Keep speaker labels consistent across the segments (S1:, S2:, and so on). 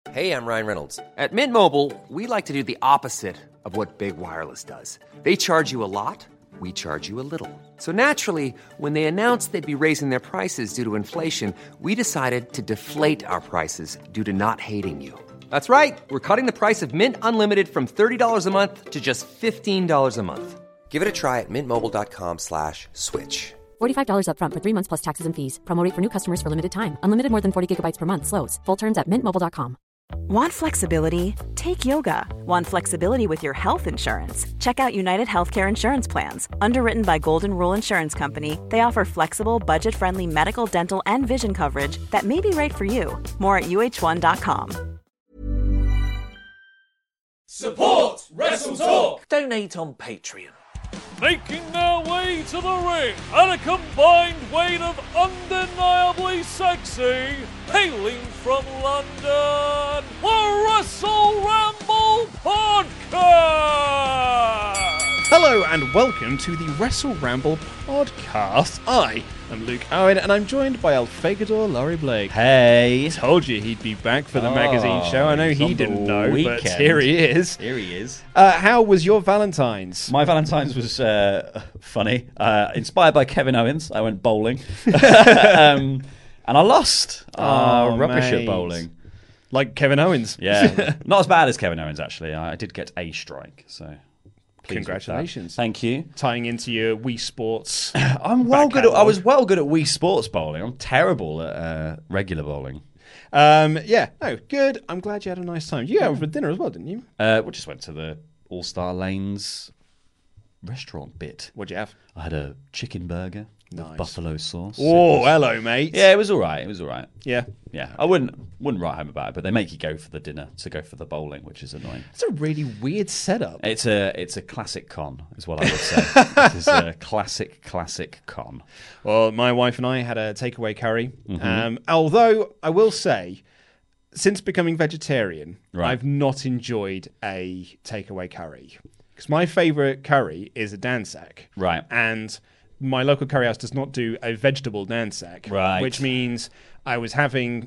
S1: Hey, I'm Ryan Reynolds. At Mint Mobile, we like to do the opposite of what Big Wireless does. They charge you a lot, we charge you a little. So naturally, when they announced they'd be raising their prices due to inflation, we decided to deflate our prices due to not hating you. That's right. We're cutting the price of Mint Unlimited from $30 a month to just $15 a month. Give it a try at mintmobile.com/switch.
S2: $45 up front for 3 months plus taxes and fees. Promo rate for new customers for limited time. Unlimited more than 40 gigabytes per month. Slows full terms at mintmobile.com.
S3: Want flexibility? Take yoga. Want flexibility with your health insurance? Check out United Healthcare Insurance Plans. Underwritten by Golden Rule Insurance Company, they offer flexible, budget-friendly medical, dental, and vision coverage that may be right for you. More at uh1.com.
S4: Support Wrestle Talk!
S5: Donate on Patreon.
S4: Making their way to the ring at a combined weight of undeniably sexy, hailing from London, the Wrestle Ramble Podcast!
S6: Hello and welcome to the Wrestle Ramble Podcast. I am Luke Owen and I'm joined by Alfegador Laurie Blake.
S7: Hey.
S6: Told you he'd be back for the magazine show. I know he didn't know, but here he is.
S7: Here he is.
S6: How was your Valentine's?
S7: My Valentine's was funny. Inspired by Kevin Owens, I went bowling. And I lost. Rubbish
S6: mate.
S7: at bowling.
S6: Like Kevin Owens.
S7: Yeah. Not as bad as Kevin Owens, actually. I did get a strike, so...
S6: Congratulations.
S7: Thank you.
S6: Tying into your Wii Sports.
S7: I was well good at Wii Sports bowling. I'm terrible at regular bowling.
S6: Good. I'm glad you had a nice time. You went for dinner as well, didn't you?
S7: We just went to the All-Star Lanes restaurant bit.
S6: What'd you have?
S7: I had a chicken burger
S6: Nice.
S7: with buffalo sauce.
S6: Oh, hello, mate.
S7: Yeah, it was all right.
S6: Yeah.
S7: Yeah, I wouldn't write home about it, but they make you go for the dinner to go for the bowling, which is annoying.
S6: It's a really weird setup.
S7: It's a classic con, is what I would say. It is a classic con.
S6: Well, my wife and I had a takeaway curry.
S7: Mm-hmm.
S6: Although I will say, since becoming vegetarian,
S7: Right.
S6: I've not enjoyed a takeaway curry because my favourite curry is a dansak.
S7: Right.
S6: And my local curry house does not do a vegetable dansak.
S7: Right.
S6: Which means I was having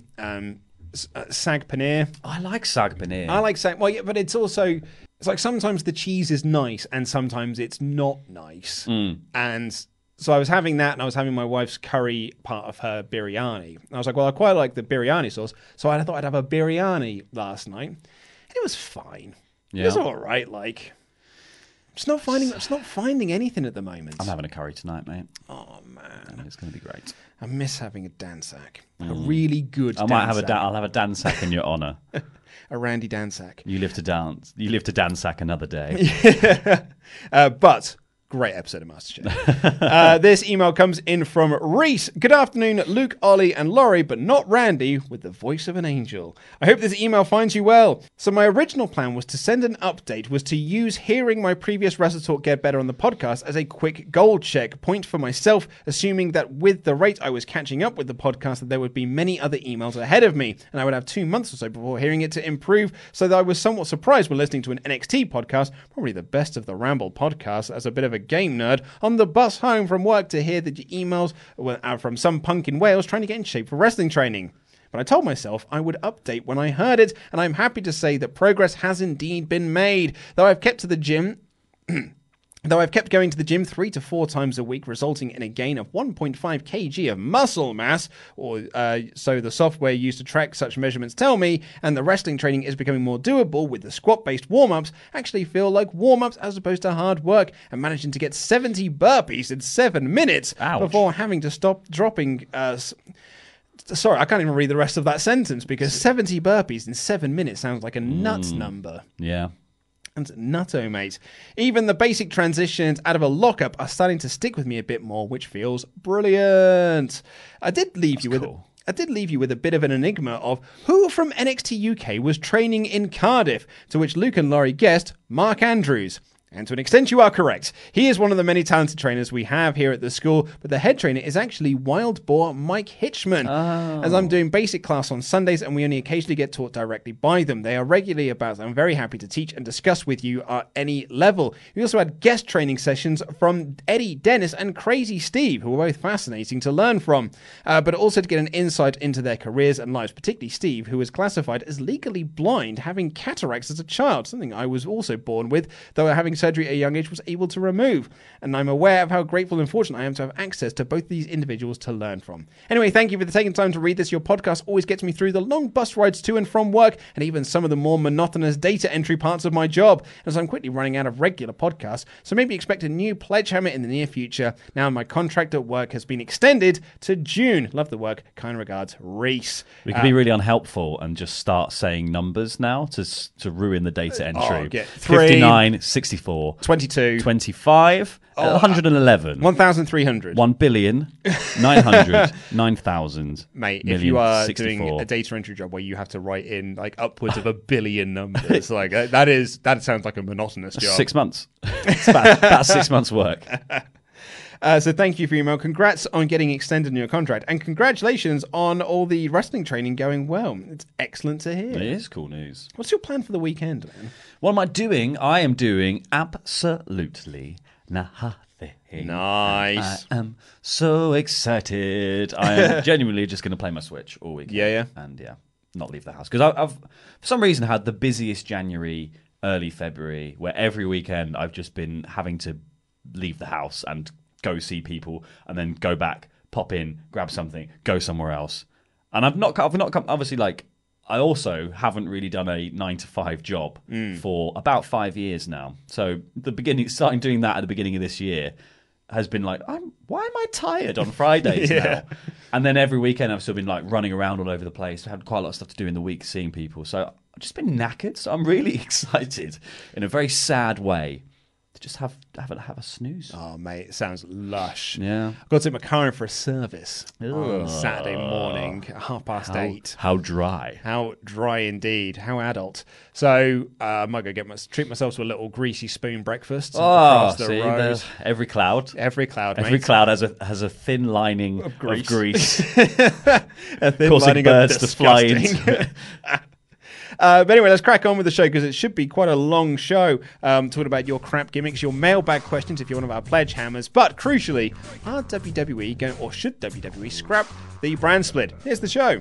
S6: sag paneer.
S7: I like sag paneer.
S6: I like sag, well, yeah, but it's also, it's like sometimes the cheese is nice and sometimes it's not nice. And so I was having that and I was having my wife's curry part of her biryani. And I was like, well, I quite like the biryani sauce. So I thought I'd have a biryani last night. And it was fine.
S7: Yeah.
S6: It was all right, like... It's not finding anything at the moment.
S7: I'm having a curry tonight, mate.
S6: Oh man,
S7: It's going to be great.
S6: I miss having a dansak. A really good.
S7: I'll have a dansak in your honour.
S6: A Randy dansak.
S7: You live to dansak another day.
S6: But great episode of MasterChef. This email comes in from Reese. Good afternoon, Luke, Ollie, and Laurie, but not Randy, with the voice of an angel. I hope this email finds you well. So my original plan was to send an update, was to use hearing my previous Wrestle Talk Get Better on the podcast as a quick goal check point for myself, assuming that with the rate I was catching up with the podcast, that there would be many other emails ahead of me, and I would have 2 months or so before hearing it to improve, so that I was somewhat surprised when listening to an NXT podcast, probably the best of the Ramble podcasts, as a bit of a game nerd, on the bus home from work to hear that your emails were from some punk in Wales trying to get in shape for wrestling training. But I told myself I would update when I heard it, and I'm happy to say that progress has indeed been made. Though I've kept going to the gym 3 to 4 times a week, resulting in a gain of 1.5 kg of muscle mass, or so the software used to track such measurements tell me, and the wrestling training is becoming more doable with the squat-based warm-ups actually feel like warm-ups as opposed to hard work, and managing to get 70 burpees in 7 minutes before having to stop dropping... Sorry, I can't even read the rest of that sentence because 70 burpees in 7 minutes sounds like a nuts number.
S7: Yeah.
S6: And nutto, mate. Even the basic transitions out of a lockup are starting to stick with me a bit more, which feels brilliant. I did leave you with a bit of an enigma of who from NXT UK was training in Cardiff, to which Luke and Laurie guessed Mark Andrews. And to an extent, you are correct. He is one of the many talented trainers we have here at the school, but the head trainer is actually Wild Boar Mike Hitchman. As I'm doing basic class on Sundays, and we only occasionally get taught directly by them. They are regularly about. I'm very happy to teach and discuss with you at any level. We also had guest training sessions from Eddie, Dennis, and Crazy Steve, who were both fascinating to learn from, but also to get an insight into their careers and lives, particularly Steve, who was classified as legally blind, having cataracts as a child, something I was also born with, though having surgery at a young age was able to remove. And I'm aware of how grateful and fortunate I am to have access to both these individuals to learn from. Anyway, thank you for taking time to read this. Your podcast always gets me through the long bus rides to and from work, and even some of the more monotonous data entry parts of my job, as I'm quickly running out of regular podcasts, so maybe expect a new Pledgehammer in the near future. Now my contract at work has been extended to June. Love the work. Kind regards, Reese.
S7: We could be really unhelpful and just start saying numbers now to ruin the data entry. 59, 64,
S6: 22,
S7: 25, 111,
S6: 1,300,
S7: 1 billion, 900, 9,000.
S6: Mate,
S7: million,
S6: if you are
S7: 64.
S6: doing a data entry job where you have to write in like upwards of 1 billion numbers, like that sounds like a monotonous job.
S7: 6 months. It's about 6 months' work.
S6: So thank you for your email. Congrats on getting extended in your contract. And congratulations on all the wrestling training going well. It's excellent to hear.
S7: It is cool news.
S6: What's your plan for the weekend, man?
S7: What am I doing? I am doing absolutely nothing.
S6: Nice.
S7: I am so excited. I am genuinely just going to play my Switch all weekend.
S6: Yeah.
S7: And not leave the house. Because I've, for some reason, had the busiest January, early February, where every weekend I've just been having to leave the house and go see people, and then go back, pop in, grab something, go somewhere else. And I've not come, obviously, like, I also haven't really done a 9-to-5 job for about 5 years now. So starting doing that at the beginning of this year has been like, why am I tired on Fridays now? And then every weekend I've still been like running around all over the place. I had quite a lot of stuff to do in the week, seeing people. So I've just been knackered. So I'm really excited in a very sad way to just have a snooze.
S6: Oh, mate, it sounds lush.
S7: Yeah.
S6: I've got to take my car in for a service on Saturday morning at 8:30.
S7: How dry.
S6: How dry indeed. How adult. So I might go treat myself to a little greasy spoon breakfast across the road.
S7: Every cloud.
S6: Every cloud,
S7: Every
S6: mate.
S7: cloud has a thin lining of grease.
S6: A thin
S7: causing
S6: lining
S7: birds
S6: of
S7: to fly
S6: disgusting.
S7: into.
S6: But anyway, let's crack on with the show because it should be quite a long show. Talking about your crap gimmicks, your mailbag questions if you're one of our pledge hammers. But crucially, are WWE going, or should WWE scrap the brand split? Here's the show.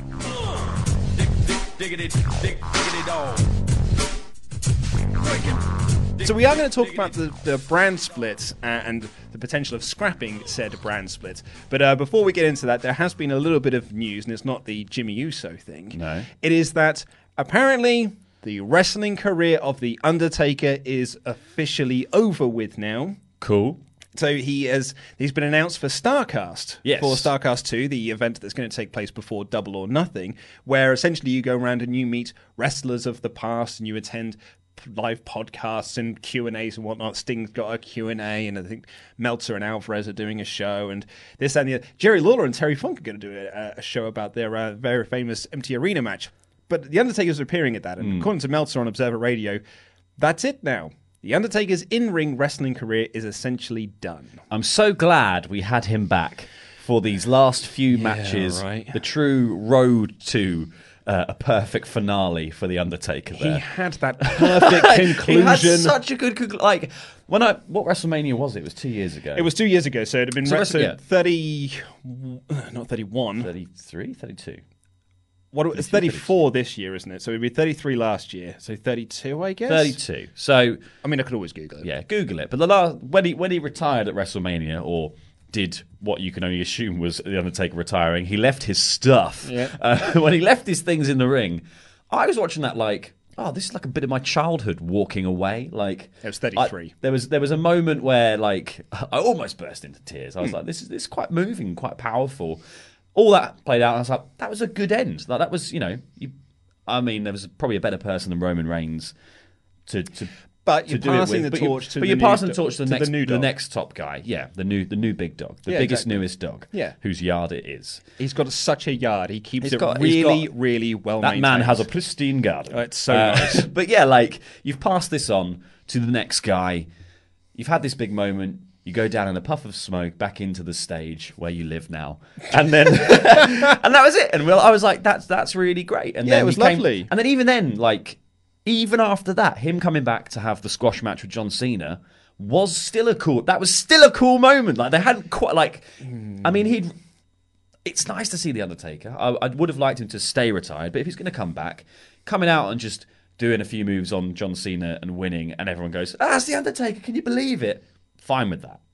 S6: So we are going to talk about the brand split and the potential of scrapping said brand split. But before we get into that, there has been a little bit of news, and it's not the Jimmy Uso thing.
S7: No.
S6: It is that apparently the wrestling career of The Undertaker is officially over with now.
S7: Cool.
S6: So he's been announced for StarCast.
S7: Yes.
S6: For StarCast 2, the event that's going to take place before Double or Nothing, where essentially you go around and you meet wrestlers of the past and you attend live podcasts and Q&As and whatnot. Sting's got a Q&A, and I think Meltzer and Alvarez are doing a show, and this and the other. Jerry Lawler and Terry Funk are going to do a show about their very famous empty arena match. But The Undertaker's appearing at that, and according to Meltzer on Observer Radio, that's it now. The Undertaker's in-ring wrestling career is essentially done.
S7: I'm so glad we had him back for these last few matches.
S6: Right.
S7: The true road to a perfect finale for The Undertaker there.
S6: He had that perfect conclusion.
S7: He had such a good conclusion. Like, what WrestleMania was it? It was 2 years ago.
S6: It was 2 years ago, so it had been 30, not 31.
S7: 33, 32.
S6: It's 34 this year, isn't it? So it'd be 33 last year. So 32, I guess?
S7: 32. So,
S6: I mean, I could always Google it.
S7: yeah, Google it. But when he retired at WrestleMania, or did what you can only assume was The Undertaker retiring, he left his stuff.
S6: Yeah.
S7: When he left his things in the ring, I was watching that like, oh, this is like a bit of my childhood walking away. Like,
S6: it was 33.
S7: There was a moment where like I almost burst into tears. I was like, this is quite moving, quite powerful. All that played out, and I was like, that was a good end. Like, that was, there was probably a better person than Roman Reigns to
S6: But you're
S7: do it
S6: passing
S7: with.
S6: the torch to
S7: but
S6: the
S7: you're
S6: new
S7: passing the
S6: dog-
S7: torch to
S6: to the new
S7: the
S6: dog.
S7: next top guy. Yeah, the new big dog, the
S6: Yeah,
S7: biggest,
S6: exactly.
S7: newest dog.
S6: Yeah.
S7: Whose yard it is.
S6: He's got such a yard. He keeps
S7: He's
S6: it
S7: got-
S6: really well
S7: That
S6: maintained.
S7: man has a pristine garden.
S6: Oh, it's so nice.
S7: But yeah, like, you've passed this on to the next guy. You've had this big moment. You go down in a puff of smoke back into the stage where you live now, and then and that was it. And I was like, that's really great. And then
S6: it was lovely.
S7: And then even after that, him coming back to have the squash match with John Cena was still a cool moment. Like they hadn't quite like. I mean, it's nice to see the Undertaker. I would have liked him to stay retired, but if he's going to come back, coming out and just doing a few moves on John Cena and winning, and everyone goes, it's the Undertaker. Can you believe it? Fine with that.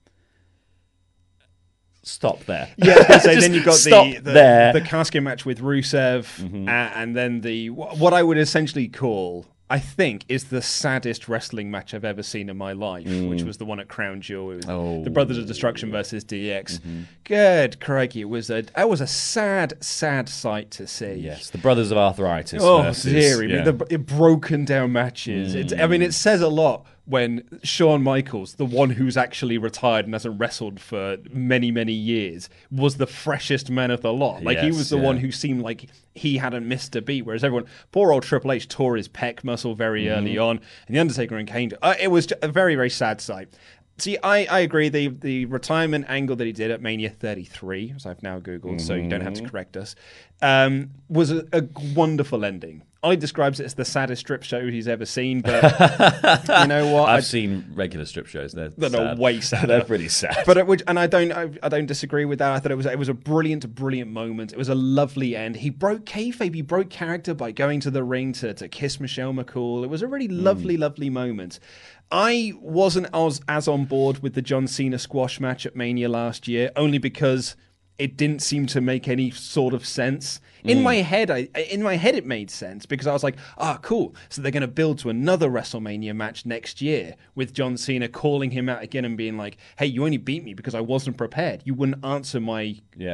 S7: Stop there.
S6: Yeah, I was gonna say, then you got the casket match with Rusev, and then what I would essentially call, I think, is the saddest wrestling match I've ever seen in my life, which was the one at Crown Jewel. It was the Brothers of Destruction versus DX. Good crikey, it was a sad sight to see.
S7: Yes, the Brothers of Arthritis.
S6: Dearie, the broken down matches. It says a lot when Shawn Michaels, the one who's actually retired and hasn't wrestled for many, many years, was the freshest man of the lot. Like, he was the one who seemed like he hadn't missed a beat, whereas everyone, poor old Triple H, tore his pec muscle very early on, and The Undertaker and Kane, it was a very, very sad sight. See, I agree. The retirement angle that he did at Mania 33, as I've now Googled, so you don't have to correct us, was a wonderful ending. Ollie describes it as the saddest strip show he's ever seen, but you know what?
S7: I've seen regular strip shows. They're
S6: way sadder.
S7: They're pretty sad.
S6: But I don't disagree with that. I thought it was a brilliant moment. It was a lovely end. He broke kayfabe. He broke character by going to the ring to kiss Michelle McCool. It was a really lovely moment. I wasn't as on board with the John Cena squash match at Mania last year, only because it didn't seem to make any sort of sense. In my head, it made sense because I was like, cool. So they're going to build to another WrestleMania match next year with John Cena calling him out again and being like, hey, you only beat me because I wasn't prepared. You wouldn't answer my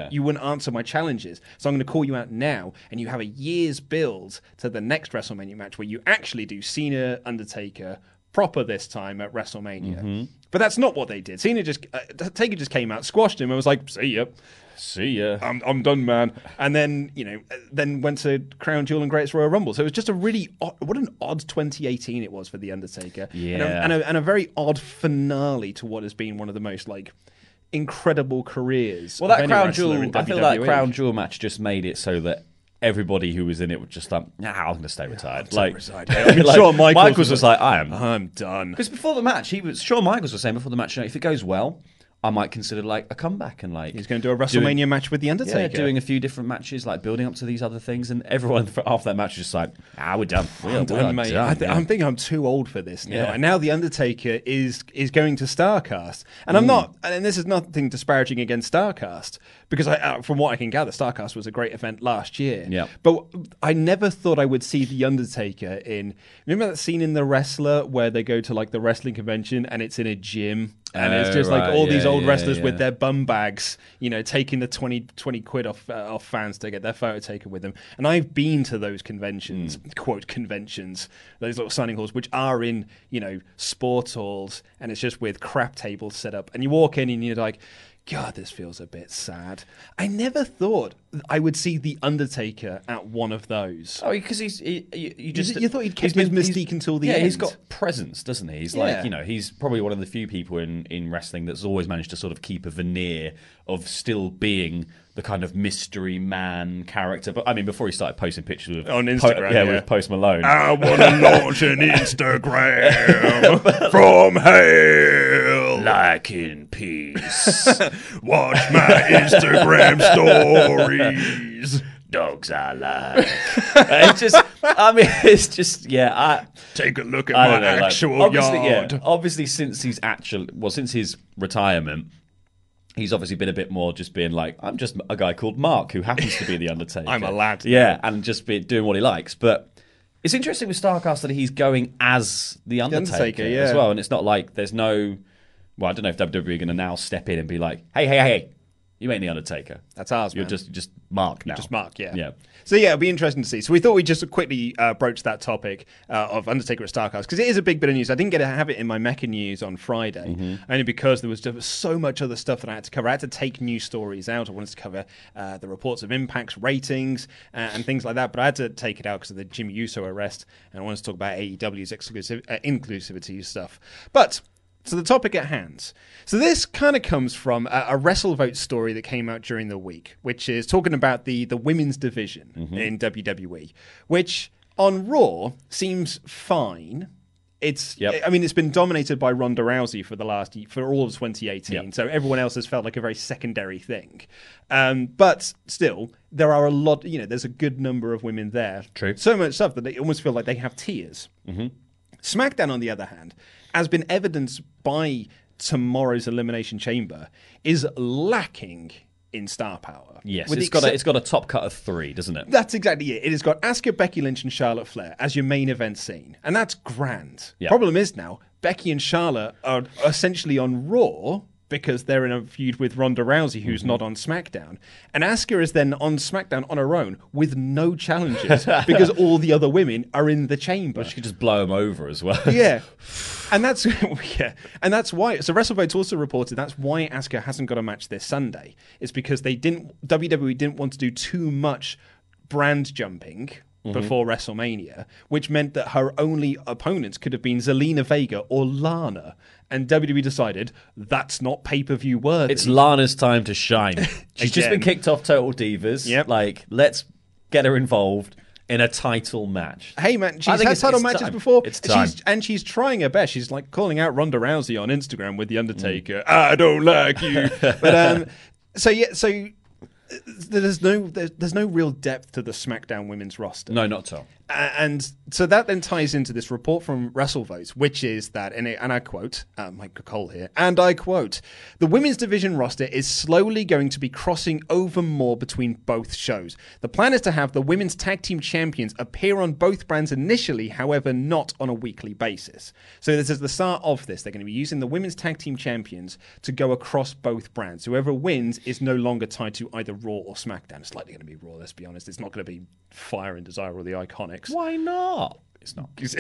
S6: challenges. So I'm going to call you out now, and you have a year's build to the next WrestleMania match where you actually do Cena, Undertaker, proper this time at WrestleMania. But that's not what they did. Taker just came out, squashed him, and was like, see ya. I'm done, man. And then, then went to Crown Jewel and Greatest Royal Rumble. So it was just what an odd 2018 it was for The Undertaker.
S7: Yeah.
S6: And a very odd finale to what has been one of the most, incredible careers.
S7: Well, that Crown Jewel, I feel that Crown Jewel match just made it so that everybody who was in it was just like, I'm going to stay retired.
S6: Shawn
S7: Michaels was like,
S6: I'm done.
S7: Because before the match, Shawn Michaels was saying before the match, if it goes well, I might consider a comeback and
S6: he's going to do a WrestleMania match with The Undertaker.
S7: Yeah, doing a few different matches, building up to these other things, and everyone after that match was just like, we're done. We're done, mate.
S6: I'm thinking I'm too old for this now. Yeah. And now The Undertaker is going to StarCast, and I'm not. And this is nothing disparaging against StarCast because from what I can gather, StarCast was a great event last year.
S7: Yeah.
S6: But I never thought I would see The Undertaker in. Remember that scene in The Wrestler where they go to the wrestling convention and it's in a gym. And it's just all these old wrestlers with their bum bags, taking the 20 quid off fans to get their photo taken with them. And I've been to those conventions, quote conventions, those little signing halls, which are in, sports halls, and it's just with crap tables set up. And you walk in and you're like, God, this feels a bit sad. I never thought I would see The Undertaker at one of those.
S7: Oh, because you
S6: thought he'd keep his mystique until the end.
S7: Yeah, he's got presence, doesn't he? He's he's probably one of the few people in wrestling that's always managed to sort of keep a veneer of still being the kind of mystery man character. But I mean, before he started posting pictures
S6: on Instagram,
S7: with Post Malone.
S6: I want to launch an Instagram from hell.
S7: Like in peace.
S6: Watch my Instagram stories.
S7: Dogs I like. It's just,
S6: take a look at my actual yard.
S7: Obviously, since his retirement, he's obviously been a bit more just being like, I'm just a guy called Mark who happens to be the Undertaker.
S6: I'm a lad.
S7: Yeah, and just doing what he likes. But it's interesting with StarCast that he's going as the Undertaker as well. And it's not like there's no... Well, I don't know if WWE are going to now step in and be like, hey, You ain't the Undertaker.
S6: That's ours,
S7: You're
S6: man.
S7: just Mark now.
S6: Just Mark, yeah.
S7: Yeah.
S6: So yeah, it'll be interesting to see. So we thought we'd just quickly broach that topic of Undertaker at Starcast because it is a big bit of news. I didn't get to have it in my Mecca news on Friday, only because there was just so much other stuff that I had to cover. I had to take news stories out. I wanted to cover the reports of Impact's ratings and things like that, but I had to take it out because of the Jimmy Uso arrest, and I wanted to talk about AEW's inclusivity stuff. But so the topic at hand. So this kind of comes from a WrestleVote story that came out during the week, which is talking about the women's division in WWE, which on Raw seems fine. I mean, it's been dominated by Ronda Rousey for all of 2018. So everyone else has felt like a very secondary thing. But still, there are a lot. There's a good number of women there.
S7: True.
S6: So much stuff that they almost feel like they have tiers. SmackDown, on the other hand, has been evidenced by tomorrow's Elimination Chamber, is lacking in star power.
S7: Yes, it's got a top cut of 3, doesn't it?
S6: That's exactly it. It has got Asuka, Becky Lynch, and Charlotte Flair as your main event scene, and that's grand.
S7: Yeah.
S6: Problem is now, Becky and Charlotte are essentially on Raw because they're in a feud with Ronda Rousey, who's not on SmackDown. And Asuka is then on SmackDown on her own with no challenges because all the other women are in the chamber.
S7: But she could just blow them over as well.
S6: Yeah. And that's why. So WrestleVote also reported that's why Asuka hasn't got a match this Sunday. It's because WWE didn't want to do too much brand jumping before WrestleMania, which meant that her only opponents could have been Zelina Vega or Lana. And WWE decided that's not pay-per-view worthy.
S7: It's Lana's time to shine. She's just
S6: Again.
S7: been kicked off Total Divas.
S6: Yep.
S7: Like, let's get her involved in a title match.
S6: Hey man, she's
S7: I think
S6: had title
S7: it's
S6: matches
S7: time.
S6: before.
S7: It's time.
S6: She's trying her best. She's like calling out Ronda Rousey on Instagram with The Undertaker. I don't like you. But so there's no real depth to the SmackDown women's roster.
S7: No, not at all.
S6: And so that then ties into this report from WrestleVote, which is that, and I quote, Mike Cole here, and I quote, the women's division roster is slowly going to be crossing over more between both shows. The plan is to have the women's tag team champions appear on both brands initially, however, not on a weekly basis. So this is the start of this. They're going to be using the women's tag team champions to go across both brands. Whoever wins is no longer tied to either Raw or SmackDown. It's likely going to be Raw, let's be honest. It's not going to be Fire and Desire or the Iconics.
S7: Why not? It's not.
S6: Because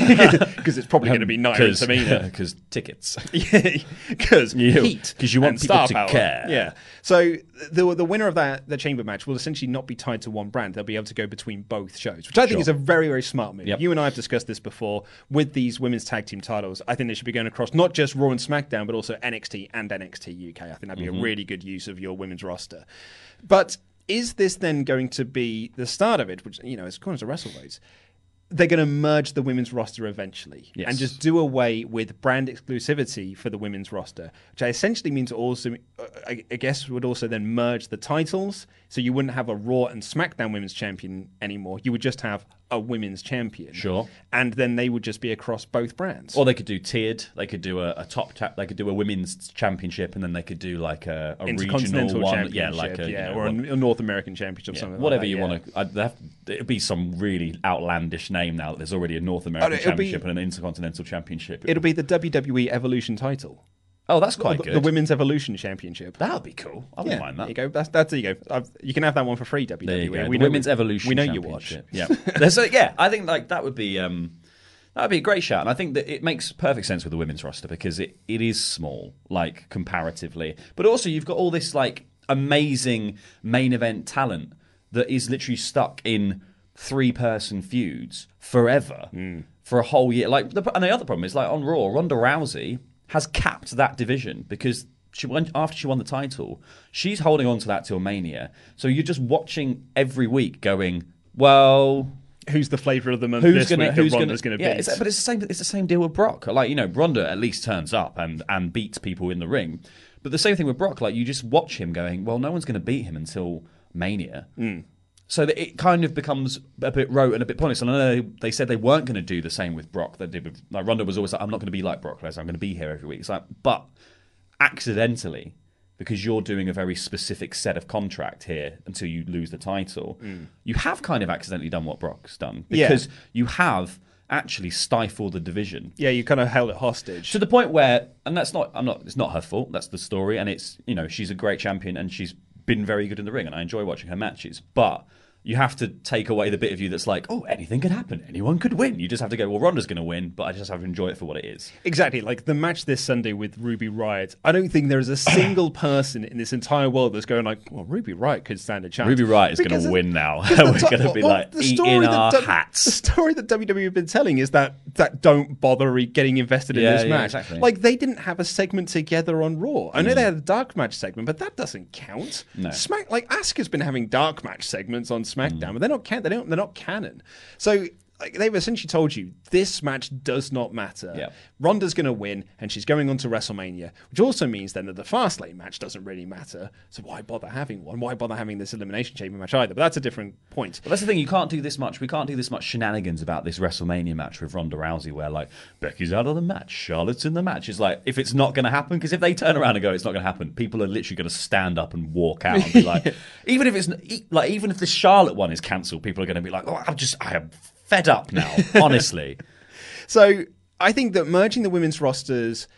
S6: it's probably going to be Nia and Tamina.
S7: Because tickets.
S6: Because heat.
S7: Because you want
S6: and
S7: people
S6: star
S7: to
S6: power.
S7: care.
S6: Yeah. So the winner of the chamber match will essentially not be tied to one brand. They'll be able to go between both shows, which I think is a very, very smart move.
S7: Yep.
S6: You and I have discussed this before with these women's tag team titles. I think they should be going across not just Raw and SmackDown, but also NXT and NXT UK. I think that'd be a really good use of your women's roster. But is this then going to be the start of it, which, is according to WrestleVote, they're going to merge the women's roster eventually and just do away with brand exclusivity for the women's roster, which essentially means also, I guess, would also then merge the titles. So you wouldn't have a Raw and SmackDown women's champion anymore. You would just have a women's champion.
S7: Sure.
S6: And then they would just be across both brands.
S7: Or they could do tiered. They could do a top tap. They could do a women's championship, and then they could do like a regional one.
S6: Yeah, like or a North American championship, something
S7: whatever
S6: like that.
S7: you want to. It'd be some really outlandish name now that there's already a North American championship and an Intercontinental Championship.
S6: It'll be the WWE Evolution title.
S7: Oh, that's quite good.
S6: The Women's Evolution Championship.
S7: That would be cool. I wouldn't mind that.
S6: There you go. There you go. You can have that one for free, WWE.
S7: There you go.
S6: We
S7: The Women's Evolution
S6: We know
S7: Championship.
S6: you watch.
S7: Yeah. I think like that would be a great shout, and I think that it makes perfect sense with the women's roster because it is small, like comparatively, but also you've got all this like amazing main event talent that is literally stuck in 3-person feuds forever for a whole year. Like, and the other problem is like on Raw, Ronda Rousey has capped that division because after she won the title, she's holding on to that till Mania. So you're just watching every week going, well,
S6: who's the flavour of the month
S7: who's
S6: this week that Ronda's going to
S7: yeah,
S6: beat?
S7: but it's the same deal with Brock. Like, Ronda at least turns up and beats people in the ring. But the same thing with Brock, like you just watch him going, well, no one's going to beat him until Mania. So that it kind of becomes a bit rote and a bit pointless. And I know they said they weren't going to do the same with Brock. They did with, like Ronda was always like, I'm not going to be like Brock Lesnar. I'm going to be here every week. It's like, but accidentally, because you're doing a very specific set of contract here until you lose the title, you have kind of accidentally done what Brock's done because you have actually stifle the division.
S6: Yeah, you kind of held it hostage.
S7: To the point where, and it's not her fault, that's the story, and it's, she's a great champion and she's been very good in the ring and I enjoy watching her matches, but you have to take away the bit of you that's like, oh, anything could happen. Anyone could win. You just have to go, well, Ronda's going to win, but I just have to enjoy it for what it is.
S6: Exactly. Like the match this Sunday with Ruby Riott, I don't think there is a single person in this entire world that's going like, well, Ruby Riott could stand a chance.
S7: Ruby Riott is going to win now. We're going to be eating our hats.
S6: The story that WWE have been telling is that don't bother getting invested in this match.
S7: Exactly.
S6: Like they didn't have a segment together on Raw. I know they had a dark match segment, but that doesn't count.
S7: No.
S6: Like Asuka's been having dark match segments on SmackDown, but they're not they're not canon. So they've essentially told you this match does not matter.
S7: Yep.
S6: Ronda's going to win, and she's going on to WrestleMania, which also means then that the Fastlane match doesn't really matter. So why bother having one? Why bother having this Elimination Chamber match either? But that's a different point.
S7: But that's the thing. You can't do this much. We can't do this much shenanigans about this WrestleMania match with Ronda Rousey, where like Becky's out of the match, Charlotte's in the match. It's like if it's not going to happen, because if they turn around and go, it's not going to happen, people are literally going to stand up and walk out and be like, even if the Charlotte one is cancelled, people are going to be like, oh, I am fed up now, honestly.
S6: So I think that merging the women's rosters,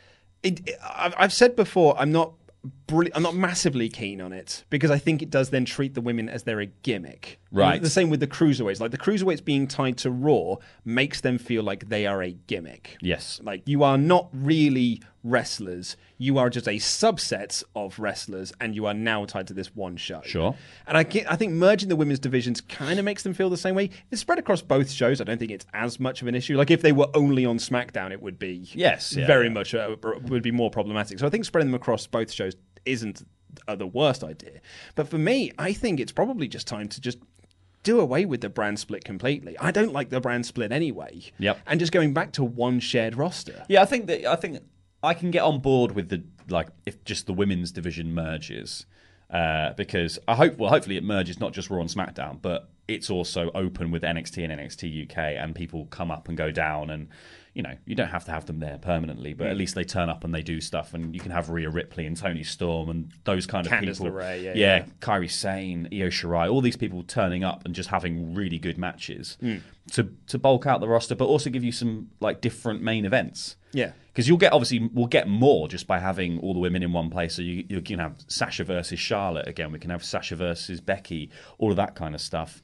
S6: I've said before, I'm not massively keen on it because I think it does then treat the women as they're a gimmick.
S7: Right.
S6: The same with the cruiserweights. Like the cruiserweights being tied to Raw makes them feel like they are a gimmick.
S7: Yes.
S6: Like you are not really wrestlers. You are just a subset of wrestlers and you are now tied to this one show.
S7: Sure.
S6: And I think merging the women's divisions kind of makes them feel the same way. If it's spread across both shows, I don't think it's as much of an issue. Like if they were only on SmackDown, it would be much would be more problematic. So I think spreading them across both shows isn't the worst idea. But for me, I think it's probably just time to just do away with the brand split completely. I don't like the brand split anyway.
S7: Yep.
S6: And just going back to one shared roster.
S7: Yeah, I think I can get on board with if just the women's division merges, because hopefully it merges not just Raw and SmackDown, but it's also open with NXT and NXT UK, and people come up and go down, and you don't have to have them there permanently, but at least they turn up and they do stuff, and you can have Rhea Ripley and Toni Storm and those kind of
S6: Candice
S7: people.
S6: LeRae,
S7: Kairi Sane, Io Shirai, all these people turning up and just having really good matches to bulk out the roster, but also give you some different main events.
S6: Yeah.
S7: Because we'll get more just by having all the women in one place. So you can have Sasha versus Charlotte again. We can have Sasha versus Becky, all of that kind of stuff.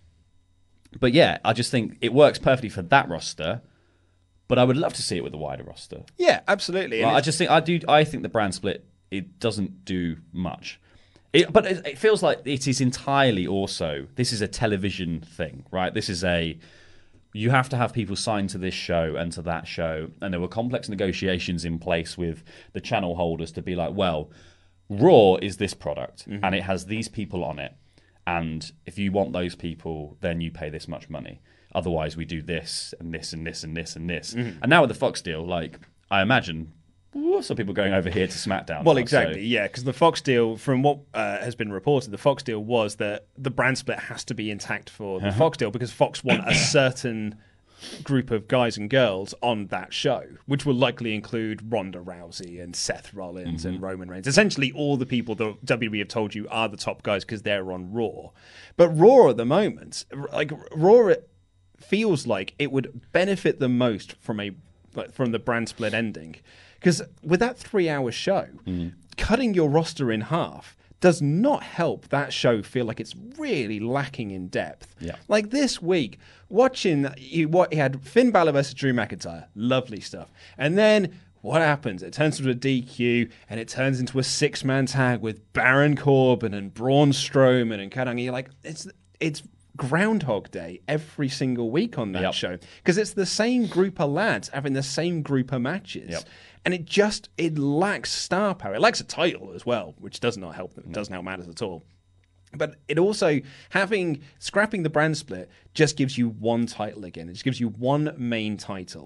S7: But yeah, I just think it works perfectly for that roster. But I would love to see it with the wider roster.
S6: Yeah, absolutely.
S7: Well, I think the brand split, it doesn't do much. But it feels like it is entirely also, this is a television thing, right? This is you have to have people signed to this show and to that show. And there were complex negotiations in place with the channel holders to be like, well, Raw is this product and it has these people on it. And if you want those people, then you pay this much money. Otherwise, we do this and this and this and this and this. And now with the Fox deal, I imagine some people going over here to SmackDown.
S6: Well, exactly, yeah, because the Fox deal, from what has been reported, the Fox deal was that the brand split has to be intact for the Fox deal because Fox want a certain group of guys and girls on that show, which will likely include Ronda Rousey and Seth Rollins and Roman Reigns. Essentially, all the people that WWE have told you are the top guys because they're on Raw. But Raw at the moment, Raw feels like it would benefit the most from the brand split ending. Because with that 3-hour show, cutting your roster in half does not help that show feel like it's really lacking in depth.
S7: Yeah.
S6: Like this week, watching what he had Finn Balor versus Drew McIntyre, lovely stuff. And then what happens? It turns into a DQ, and it turns into a 6-man tag with Baron Corbin and Braun Strowman and Kurt Angle. You're like, it's Groundhog Day every single week on that show because it's the same group of lads having the same group of matches. And it lacks star power. It lacks a title as well, which does not help them. It doesn't help matters at all. But it also, scrapping the brand split just gives you one title again. It just gives you one main title.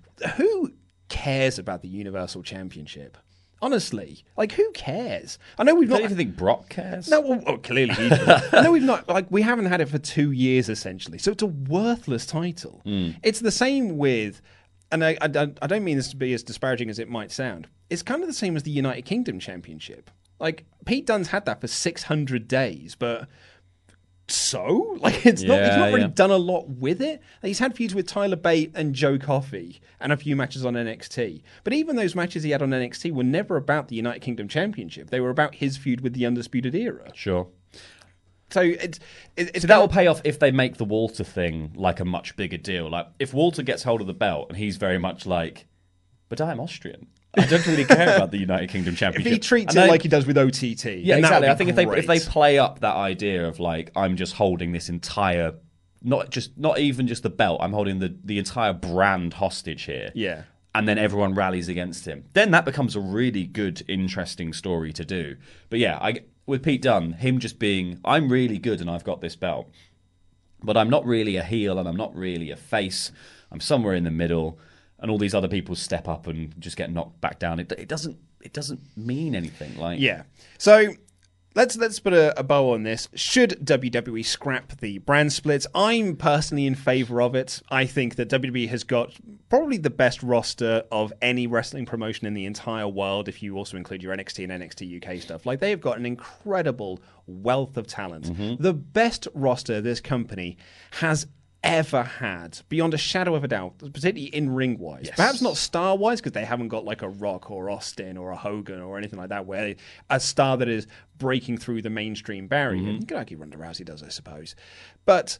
S6: Who cares about the Universal Championship? Honestly, who cares? I know we've not.
S7: Do you think Brock cares?
S6: No, well, clearly he does. I know we've not. We haven't had it for 2 years essentially, so it's a worthless title. It's the same with. And I don't mean this to be as disparaging as it might sound. It's kind of the same as the United Kingdom Championship. Pete Dunne's had that for 600 days, but so? Like, he's not really done a lot with it. Like, he's had feuds with Tyler Bate and Joe Coffey and a few matches on NXT. But even those matches he had on NXT were never about the United Kingdom Championship. They were about his feud with the Undisputed Era.
S7: Sure.
S6: So it's
S7: So that will pay off if they make the Walter thing like a much bigger deal. Like, if Walter gets hold of the belt and he's very much like, but I'm Austrian. I don't really care about the United Kingdom Championship.
S6: If he treats it like he does with OTT.
S7: Yeah, exactly. I think if they play up that idea of like, I'm just holding this entire, not even just the belt, I'm holding the entire brand hostage here.
S6: Yeah.
S7: And then everyone rallies against him. Then that becomes a really good, interesting story to do. But yeah, with Pete Dunne, him just being, I'm really good and I've got this belt, but I'm not really a heel and I'm not really a face. I'm somewhere in the middle. And all these other people step up and just get knocked back down. It doesn't mean anything. Like,
S6: yeah. So let's put a bow on this. Should WWE scrap the brand splits? I'm personally in favor of it. I think that WWE has got probably the best roster of any wrestling promotion in the entire world, if you also include your NXT and NXT UK stuff. Like, they've got an incredible wealth of talent. Mm-hmm. The best roster this company has ever had, beyond a shadow of a doubt, particularly in ring-wise. Yes. Perhaps not star-wise, because they haven't got like a Rock or Austin or a Hogan or anything like that, where a star that is breaking through the mainstream barrier. You could argue Ronda Rousey does, I suppose. But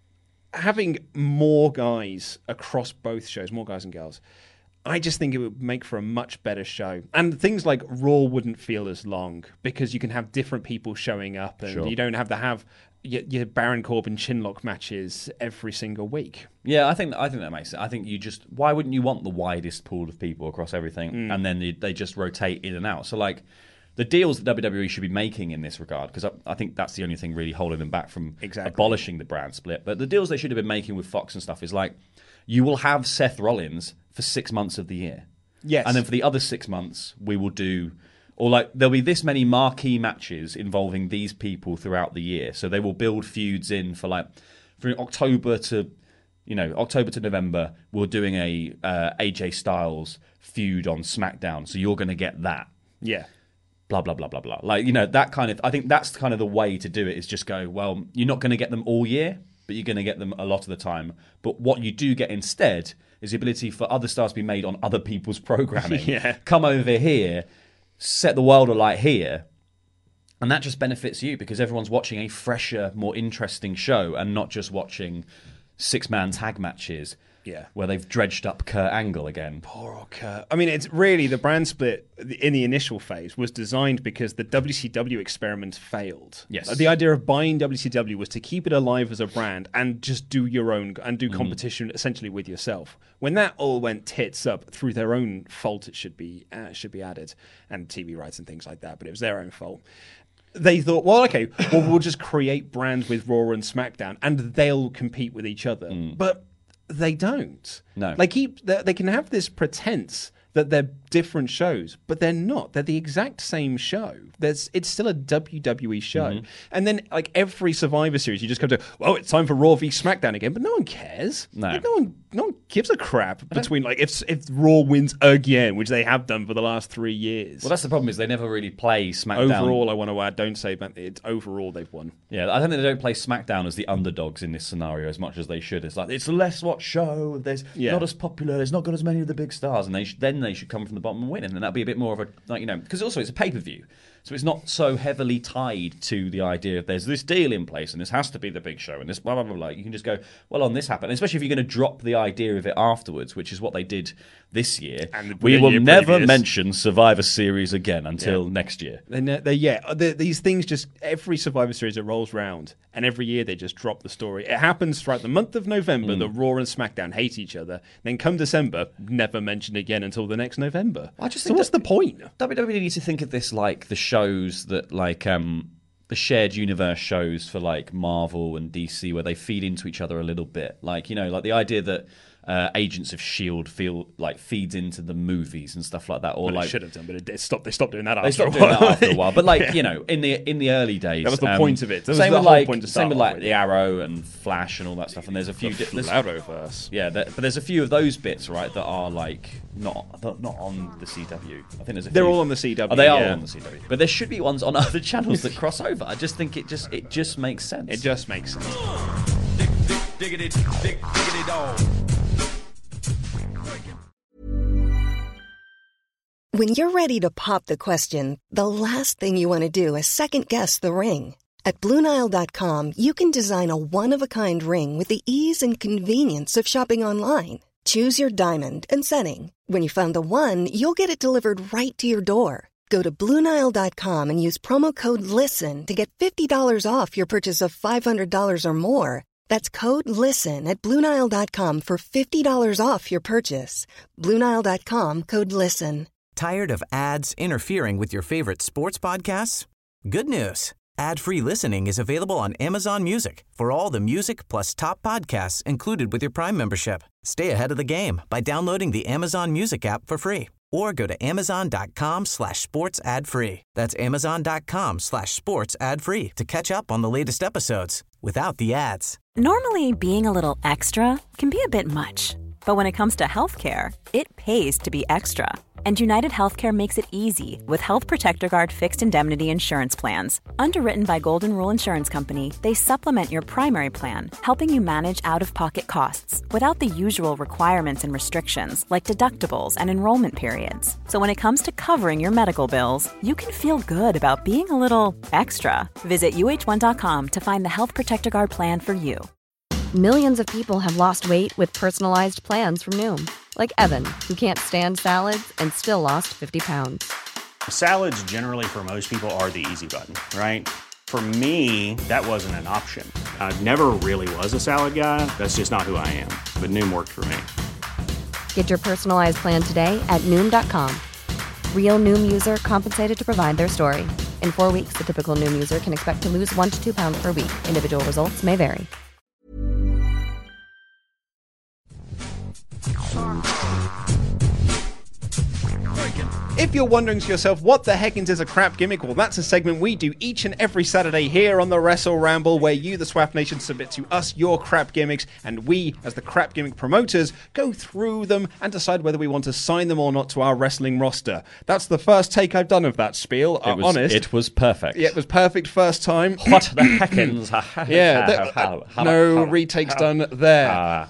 S6: having more guys across both shows, more guys and girls, I just think it would make for a much better show. And things like Raw wouldn't feel as long, because you can have different people showing up, and you don't have to have your Baron Corbin chinlock matches every single week.
S7: Yeah, I think that makes sense. I think why wouldn't you want the widest pool of people across everything, and then they just rotate in and out? So like, the deals that WWE should be making in this regard, because I think that's the only thing really holding them back from abolishing the brand split. But the deals they should have been making with Fox and stuff is like, you will have Seth Rollins for 6 months of the year.
S6: Yes.
S7: And then for the other 6 months, we will do, or like, there'll be this many marquee matches involving these people throughout the year. So they will build feuds in for October to November, we're doing a AJ Styles feud on SmackDown. So you're going to get that.
S6: Yeah.
S7: Blah, blah, blah, blah, blah. Like, that kind of, I think that's kind of the way to do it, is just go, well, you're not going to get them all year, but you're going to get them a lot of the time. But what you do get instead is the ability for other stars to be made on other people's programming. Come over here, set the world alight here, and that just benefits you, because everyone's watching a fresher, more interesting show and not just watching 6-man tag matches where they've dredged up Kurt Angle again.
S6: Poor old Kurt. I mean, it's really, the brand split in the initial phase was designed because the WCW experiment failed.
S7: Yes.
S6: The idea of buying WCW was to keep it alive as a brand and just do your own, and do competition essentially with yourself. When that all went tits up through their own fault, it should be added, and TV rights and things like that, but it was their own fault. They thought, well, okay, we'll just create brands with Raw and SmackDown, and they'll compete with each other. But they don't.
S7: No.
S6: They can have this pretense that they're different shows, but they're not. They're the exact same show. It's still a WWE show. And then, like, every Survivor Series, you just come to, well, it's time for Raw v SmackDown again, but no one cares.
S7: No.
S6: Like, no one gives a crap between, like, if Raw wins again, which they have done for the last 3 years.
S7: Well, that's the problem, is they never really play SmackDown.
S6: Overall, I want to add, don't say that it's overall they've won.
S7: Yeah, I think they don't play SmackDown as the underdogs in this scenario as much as they should. It's like, it's a less watched show, there's not as popular, there's not got as many of the big stars, and then they should come from the bottom and win, and then that'd be a bit more of a, like, because also it's a pay-per-view, so it's not so heavily tied to the idea of there's this deal in place and this has to be the big show and this blah blah blah blah. You can just go, well, on this happened, especially if you're going to drop the idea of it afterwards, which is what they did this year. And we will never mention Survivor Series again until next year.
S6: These things just, every Survivor Series that rolls round, and every year they just drop the story. It happens throughout the month of November. The Raw and SmackDown hate each other. Then come December, never mentioned again until the next November. So what's the point?
S7: WWE needs to think of this like the shows that, like, the shared universe shows for, like, Marvel and DC, where they feed into each other a little bit. Like, like the idea that Agents of S.H.I.E.L.D. feeds into the movies and stuff like that. Or
S6: Well, they should have done, but they stopped doing that
S7: They
S6: after a
S7: stopped
S6: while.
S7: doing that after a while, but in the early days,
S6: That was the point of it. That was
S7: same
S6: the
S7: with
S6: whole point to start
S7: same with
S6: off with.
S7: the Arrow and Flash and all that stuff. And there's a few
S6: Arrowverse.
S7: yeah, but there's a few of those bits, right, that are not on the CW. I think there's a few.
S6: They're all on the CW.
S7: Oh, they are
S6: yeah.
S7: all on the CW, but there should be ones on other channels that cross over. I just think it just makes sense.
S6: It just makes sense.
S5: Diggity dog.
S8: When you're ready to pop the question, the last thing you want to do is second-guess the ring. At BlueNile.com, you can design a one-of-a-kind ring with the ease and convenience of shopping online. Choose your diamond and setting. When you find the one, you'll get it delivered right to your door. Go to BlueNile.com and use promo code LISTEN to get $50 off your purchase of $500 or more. That's code LISTEN at BlueNile.com for $50 off your purchase. BlueNile.com, code LISTEN.
S9: Tired of ads interfering with your favorite sports podcasts? Good news. Ad-free listening is available on Amazon Music for all the music plus top podcasts included with your Prime membership. Stay ahead of the game by downloading the Amazon Music app for free or go to amazon.com/sports ad free. That's amazon.com/sports ad free to catch up on the latest episodes without the ads.
S2: Normally, being a little extra can be a bit much, but when it comes to healthcare, it pays to be extra. And United Healthcare makes it easy with Health Protector Guard fixed indemnity insurance plans. Underwritten by Golden Rule Insurance Company, they supplement your primary plan, helping you manage out-of-pocket costs without the usual requirements and restrictions like deductibles and enrollment periods. So when it comes to covering your medical bills, you can feel good about being a little extra. Visit UH1.com to find the Health Protector Guard plan for you.
S10: Millions of people have lost weight with personalized plans from Noom. Like Evan, who can't stand salads and still lost 50 pounds.
S11: Salads generally for most people are the easy button, right? For me, that wasn't an option. I never really was a salad guy. That's just not who I am. But Noom worked for me.
S10: Get your personalized plan today at Noom.com. Real Noom user compensated to provide their story. In 4 weeks, the typical Noom user can expect to lose 1 to 2 pounds per week. Individual results may vary.
S6: If you're wondering to yourself, what the heck is a crap gimmick? Well, that's a segment we do each and every Saturday here on the Wrestle Ramble, where you, the SWAF Nation, submit to us your crap gimmicks, and we, as the crap gimmick promoters, go through them and decide whether we want to sign them or not to our wrestling roster. That's the first take I've done of that spiel. Honest.
S7: It was perfect.
S6: Yeah, it was perfect first time.
S7: What the heckins?
S6: No retakes done there.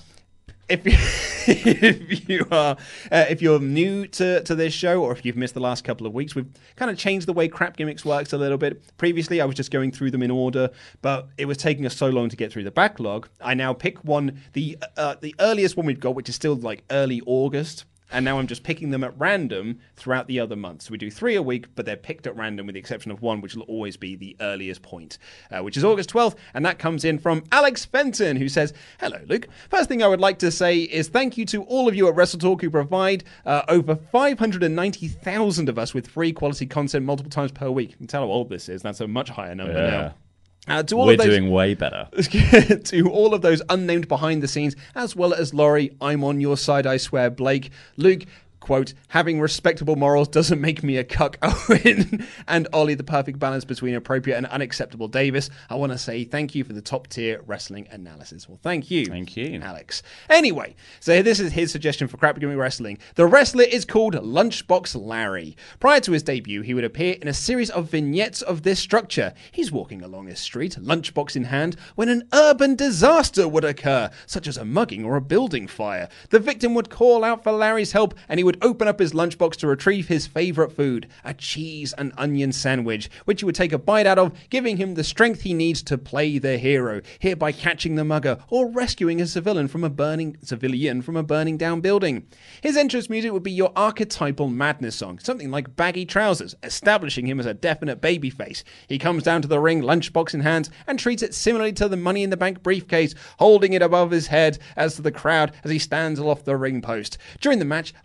S6: If you're new to this show, or if you've missed the last couple of weeks, we've kind of changed the way crap gimmicks works a little bit. Previously, I was just going through them in order, but it was taking us so long to get through the backlog. I now pick one, the earliest one we've got, which is still like early August. And now I'm just picking them at random throughout the other months. So we do 3 a week, but they're picked at random with the exception of one, which will always be the earliest point, which is August 12th. And that comes in from Alex Fenton, who says, "Hello, Luke. First thing I would like to say is thank you to all of you at WrestleTalk who provide over 590,000 of us with free quality content multiple times per week." You can tell how old this is. That's a much higher number now.
S7: We're doing way better.
S6: To all of those unnamed behind the scenes, as well as Laurie, I'm on your side, I swear, Blake, Luke, quote, having respectable morals doesn't make me a cuck, Owen, and Ollie, the perfect balance between appropriate and unacceptable Davis. I want to say thank you for the top tier wrestling analysis. Well, thank you.
S7: Thank you,
S6: Alex. Anyway, so this is his suggestion for Crap Gimmick Wrestling. The wrestler is called Lunchbox Larry. Prior to his debut, he would appear in a series of vignettes of this structure. He's walking along a street, lunchbox in hand, when an urban disaster would occur, such as a mugging or a building fire. The victim would call out for Larry's help, and he would open up his lunchbox to retrieve his favorite food, a cheese and onion sandwich, which he would take a bite out of, giving him the strength he needs to play the hero, hereby catching the mugger or rescuing a civilian from a burning down building. His entrance music would be your archetypal madness song, something like Baggy Trousers, establishing him as a definite babyface. He comes down to the ring, lunchbox in hand, and treats it similarly to the Money in the Bank briefcase, holding it above his head as to the crowd as he stands aloft the ring post. During the match, Larry is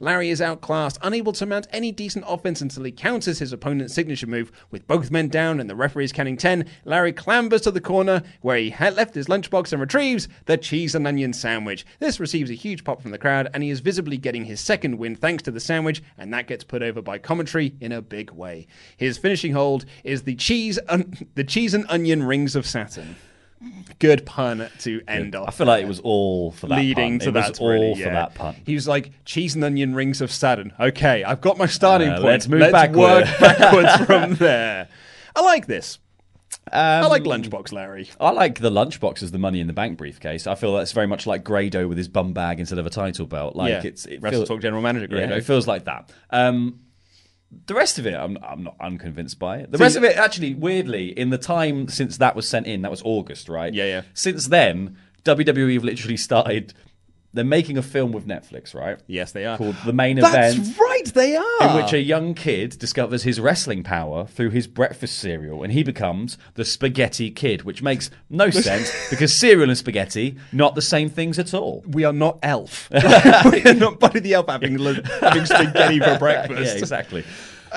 S6: outclassed, unable to mount any decent offense until he counters his opponent's signature move. With both men down and the referees counting 10, Larry clambers to the corner where he had left his lunchbox and retrieves the cheese and onion sandwich. This receives a huge pop from the crowd, and he is visibly getting his second win thanks to the sandwich, and that gets put over by commentary in a big way. His finishing hold is the cheese and onion rings of Saturn. Good pun to end off.
S7: I feel like it was all for that
S6: leading
S7: pun.
S6: to that.
S7: It was all for that pun.
S6: He was like, cheese and onion rings of Saturn. Okay, I've got my starting point.
S7: Let's move
S6: work
S7: backward.
S6: backwards from there. I like this. I like Lunchbox Larry.
S7: I like the Lunchbox as the Money in the Bank briefcase. I feel that's very much like Grado with his bum bag instead of a title belt. Like it
S6: Wrestle Talk General Manager Grado.
S7: Yeah, it feels like that. The rest of it, I'm not unconvinced by it. The rest of it, actually, weirdly, in the time since that was sent in, that was August, right?
S6: Yeah.
S7: Since then, WWE have literally started. They're making a film with Netflix, right?
S6: Yes, they are.
S7: Called The Main
S6: That's
S7: Event.
S6: right, they are.
S7: In which a young kid discovers his wrestling power through his breakfast cereal, and he becomes the Spaghetti Kid, which makes no sense because cereal and spaghetti, not the same things at all.
S6: We are not Elf. We are not Buddy the Elf having spaghetti for breakfast.
S7: Yeah, exactly.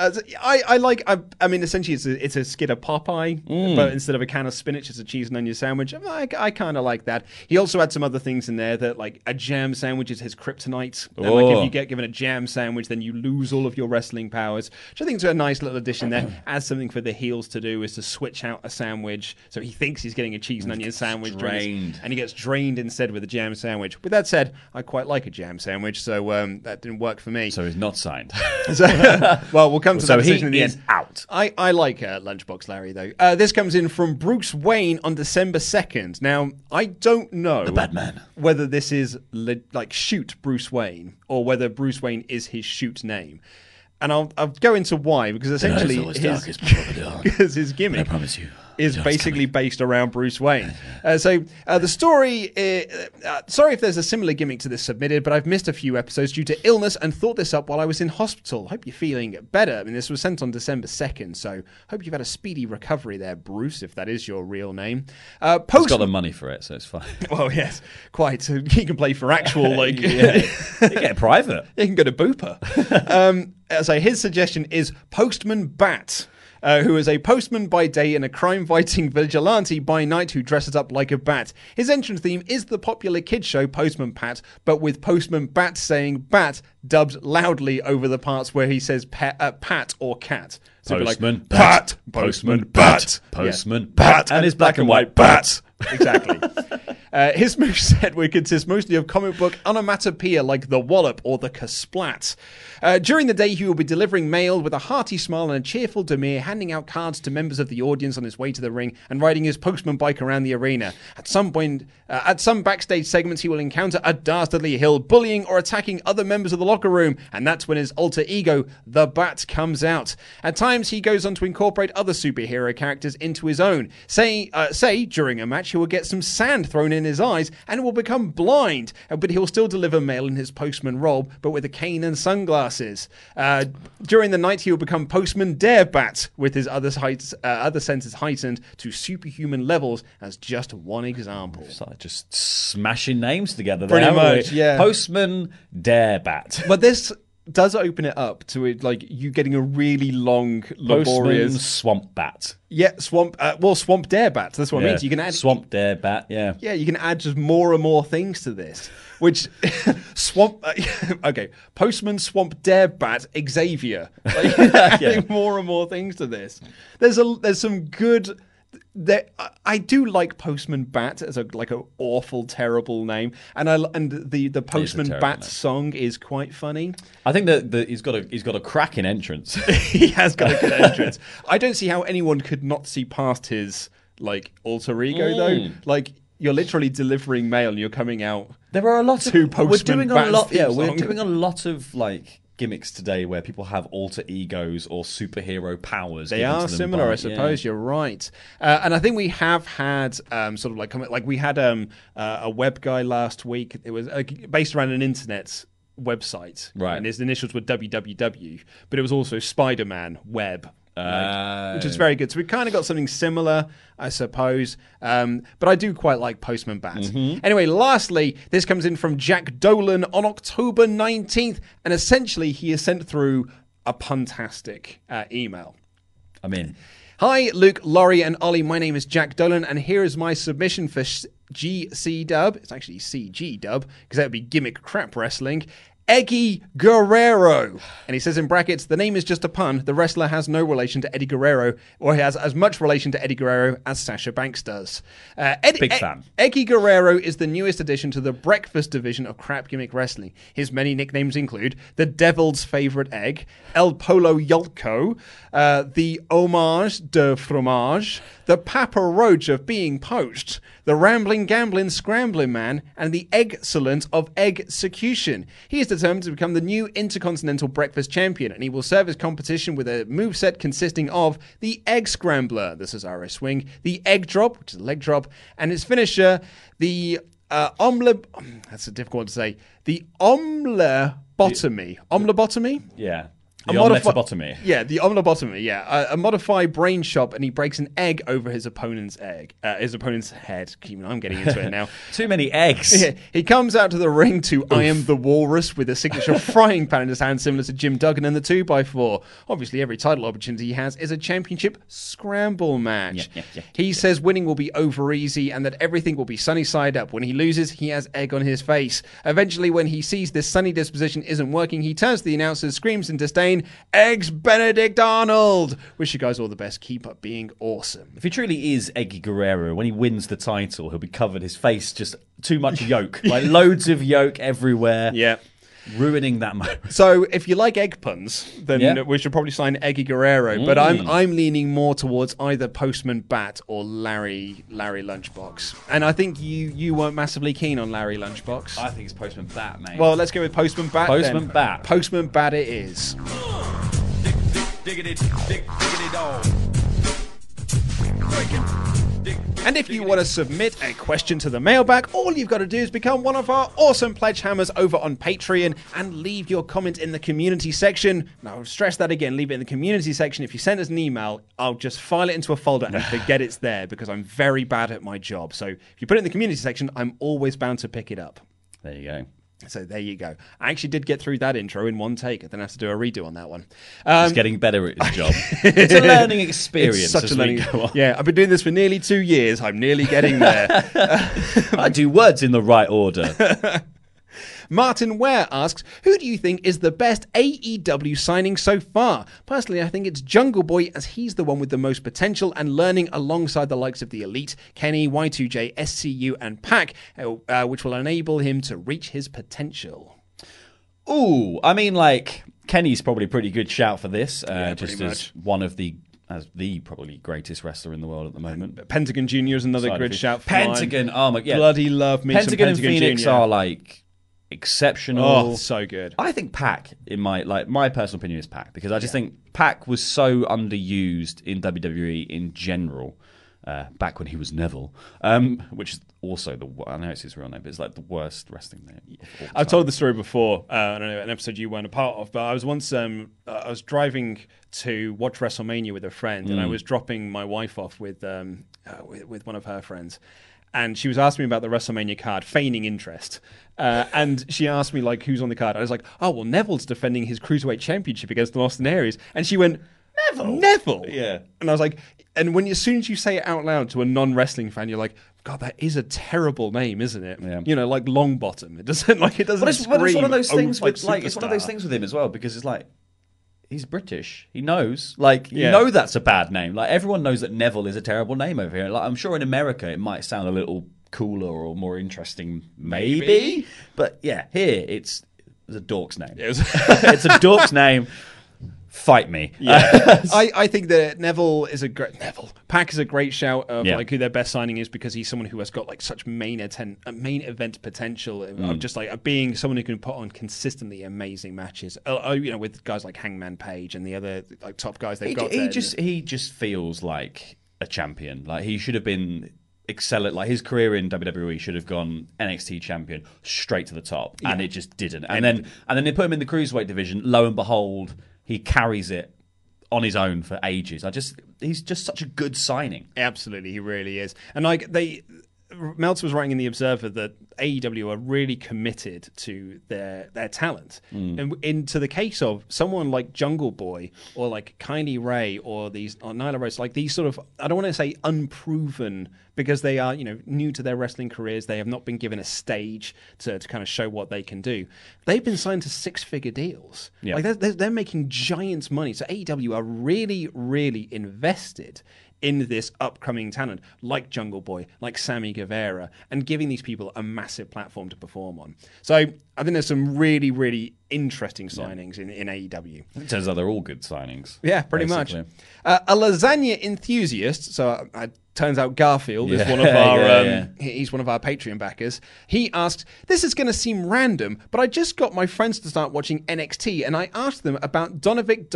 S6: I mean, essentially, it's a skid of Popeye, but instead of a can of spinach, it's a cheese and onion sandwich. I kind of like that. He also had some other things in there that, like, a jam sandwich is his kryptonite. And, like, if you get given a jam sandwich, then you lose all of your wrestling powers, which I think is a nice little addition there. As something for the heels to do is to switch out a sandwich. So he thinks he's getting a cheese and onion sandwich, and he gets drained instead with a jam sandwich. With that said, I quite like a jam sandwich, so that didn't work for me.
S7: So he's not signed.
S6: Well, we'll come to that decision
S7: he
S6: in the
S7: is
S6: end.
S7: out.
S6: I like Lunchbox Larry, though. This comes in from Bruce Wayne on December 2nd. Now, I don't know
S7: The Batman.
S6: whether this is like shoot Bruce Wayne or whether Bruce Wayne is his shoot name. And I'll go into why, because essentially his gimmick,
S7: I promise you,
S6: is basically based around Bruce Wayne. So the story, sorry if there's a similar gimmick to this submitted, but I've missed a few episodes due to illness and thought this up while I was in hospital. Hope you're feeling better. I mean, this was sent on December 2nd, so hope you've had a speedy recovery there, Bruce, if that is your real name.
S7: He's got the money for it, so it's fine.
S6: Well, yes, quite. He can play for actual, like...
S7: Yeah. You get private.
S6: He can go to Booper. So his suggestion is Postman Bat, who is a postman by day and a crime-fighting vigilante by night who dresses up like a bat. His entrance theme is the popular kids show Postman Pat, but with Postman Bat saying bat dubbed loudly over the parts where he says pat or cat. So
S7: Postman
S6: like, Pat, Postman Bat,
S7: Postman
S6: Bat,
S7: and his black and white bat.
S6: Exactly. His moveset would consist mostly of comic book onomatopoeia like the wallop or the kasplat. During the day, he will be delivering mail with a hearty smile and a cheerful demeanor, handing out cards to members of the audience on his way to the ring and riding his postman bike around the arena. At some backstage segments, he will encounter a dastardly hill bullying or attacking other members of the locker room, and that's when his alter ego, the Bat, comes out. At times, he goes on to incorporate other superhero characters into his own. Say during a match, he will get some sand thrown in his eyes and will become blind, but he'll still deliver mail in his postman robe, but with a cane and sunglasses. During the night, he will become Postman Darebat, with his other senses heightened to superhuman levels, as just one example.
S7: So just smashing names together.
S6: Pretty much, yeah.
S7: Postman Darebat.
S6: But this does open it up to it, like you getting a really long, laborious
S7: Postman Swamp Bat.
S6: Yeah, Swamp Darebat. That's what I mean. So you can add
S7: Swamp Darebat. Yeah,
S6: yeah. You can add just more and more things to this. Which okay, Postman Swamp Darebat Xavier. Like, adding more and more things to this. There's some good. I do like Postman Bat as an awful, terrible name, and the Postman Bat song is quite funny.
S7: I think that he's got a cracking entrance.
S6: He has got a good entrance. I don't see how anyone could not see past his alter ego though. Like you're literally delivering mail and you're coming out.
S7: There are a lot of
S6: We're doing a
S7: lot of gimmicks today where people have alter egos or superhero powers.
S6: They are similar, I suppose. Yeah. You're right. And I think we have had we had a web guy last week. It was based around an internet website,
S7: right?
S6: And his initials were www, but it was also Spider-Man Web. which is very good. So we kind of got something similar, I suppose. But I do quite like Postman Bat.
S7: Mm-hmm.
S6: Anyway, lastly, this comes in from Jack Dolan on October 19th. And essentially, he has sent through a puntastic email.
S7: I'm in.
S6: Hi, Luke, Laurie, and Ollie. My name is Jack Dolan, and here is my submission for GC Dub. It's actually CG Dub, because that would be Gimmick Crap Wrestling. Eggy Guerrero. And he says in brackets, the name is just a pun. The wrestler has no relation to Eddie Guerrero, or he has as much relation to Eddie Guerrero as Sasha Banks does.
S7: Big fan.
S6: Eggy Guerrero is the newest addition to the breakfast division of Crap Gimmick Wrestling. His many nicknames include the Devil's Favorite Egg, El Polo Yolko, the Homage de Fromage, the Papa Roach of Being Poached, the Rambling Gambling Scrambling Man, and the Excellent of Execution. He is determined to become the new Intercontinental Breakfast Champion, and he will serve his competition with a moveset consisting of the Egg Scrambler, the Cesaro Swing, the Egg Drop, which is a leg drop, and his finisher, the that's a difficult one to say, the Omlebotomy. Omlebotomy?
S7: Yeah. The omletobotomy.
S6: Yeah, the omlebotomy, yeah. A modified brain chop, and he breaks an egg over his opponent's head. I'm getting into it now.
S7: Too many eggs.
S6: Yeah, he comes out to the ring to I Am the Walrus with a signature frying pan in his hand, similar to Jim Duggan and the 2x4. Obviously, every title opportunity he has is a championship scramble match. He says winning will be over easy and that everything will be sunny side up. When he loses, he has egg on his face. Eventually, when he sees this sunny disposition isn't working, he turns to the announcers, screams in disdain, Eggs Benedict Arnold! Wish you guys all the best. Keep up being awesome.
S7: If he truly is Eggy Guerrero, when he wins the title, he'll be covered, his face just too much yolk. Like loads of yolk everywhere.
S6: Yeah.
S7: Ruining that moment.
S6: So if you like egg puns, then we should probably sign Eggy Guerrero. But I'm leaning more towards either Postman Bat or Larry Lunchbox. And I think you weren't massively keen on Larry Lunchbox.
S7: I think it's Postman Bat, mate.
S6: Well, let's go with Postman Bat.
S7: Postman Bat.
S6: Postman Bat it is.
S5: Diggity dog.
S6: And if you want to submit a question to the mailbag, all you've got to do is become one of our awesome pledge hammers over on Patreon and leave your comment in the community section. Now, I'll stress that again, leave it in the community section. If you send us an email, I'll just file it into a folder and forget it's there because I'm very bad at my job. So if you put it in the community section, I'm always bound to pick it up.
S7: There you go.
S6: So there you go. I actually did get through that intro in one take. I then have to do a redo on that one.
S7: He's getting better at his job. It's a learning experience.
S6: It's such a learning. Yeah, I've been doing this for nearly 2 years. I'm nearly getting there.
S7: I do words in the right order.
S6: Martin Ware asks, who do you think is the best AEW signing so far? Personally, I think it's Jungle Boy, as he's the one with the most potential and learning alongside the likes of the Elite, Kenny, Y2J, SCU, and PAC, which will enable him to reach his potential.
S7: Ooh, I mean, like, Kenny's probably a pretty good shout for this, just as one of the probably greatest wrestler in the world at the moment.
S6: Pentagon Jr. is another good shout for
S7: Pentagon,
S6: mine.
S7: oh my, yeah.
S6: Bloody love me
S7: Pentagon
S6: some
S7: and Phoenix
S6: Jr.
S7: are like exceptional.
S6: Oh, so good.
S7: I think PAC, in my personal opinion, is PAC because I just think PAC was so underused in WWE in general. Back when he was Neville, which is also I know it's his real name, but it's like the worst wrestling name.
S6: I've told the story before. I don't know, an episode you weren't a part of, but I was once I was driving to watch WrestleMania with a friend, and I was dropping my wife off with one of her friends. And she was asking me about the WrestleMania card, feigning interest. And she asked me, like, who's on the card? I was like, oh, well, Neville's defending his Cruiserweight Championship against Austin Aries. And she went, Neville?
S7: Yeah.
S6: And I was like, and as soon as you say it out loud to a non-wrestling fan, you're like, God, that is a terrible name, isn't it?
S7: Yeah.
S6: You know, like Longbottom. It doesn't scream.
S7: But it's one of those things with,
S6: like,
S7: it's one of those things with him as well, because it's like, he's British. He knows. Like, you know that's a bad name. Like, everyone knows that Neville is a terrible name over here. Like, I'm sure in America it might sound a little cooler or more interesting, maybe. But yeah, here it's a dork's name. It's a dork's name. Fight me.
S6: Yeah. I think that Neville is a great PAC is a great shout of like who their best signing is, because he's someone who has got like such main event potential of just like being someone who can put on consistently amazing matches. You know, with guys like Hangman Page and the other like top guys they've got.
S7: He just feels like a champion. Like he should have been excelling. Like his career in WWE should have gone NXT champion straight to the top, and it just didn't. And then they put him in the cruiserweight division. Lo and behold, he carries it on his own for ages. He's just such a good signing.
S6: Absolutely, he really is. And Meltzer was writing in The Observer that AEW are really committed to their talent. And into the case of someone like Jungle Boy or like Kylie Ray or Nyla Rose, like these sort of, I don't want to say unproven, because they are, new to their wrestling careers. They have not been given a stage to kind of show what they can do. They've been signed to 6-figure deals.
S7: Yeah.
S6: Like they're making giant money. So AEW are really, really invested in this upcoming talent, like Jungle Boy, like Sammy Guevara, and giving these people a massive platform to perform on. So I think there's some really, really interesting signings in AEW.
S7: It turns out they're all good signings.
S6: Yeah, pretty much. A lasagna enthusiast, so turns out Garfield is one of our he's one of our Patreon backers. He asks, "This is going to seem random, but I just got my friends to start watching NXT, and I asked them about Dominic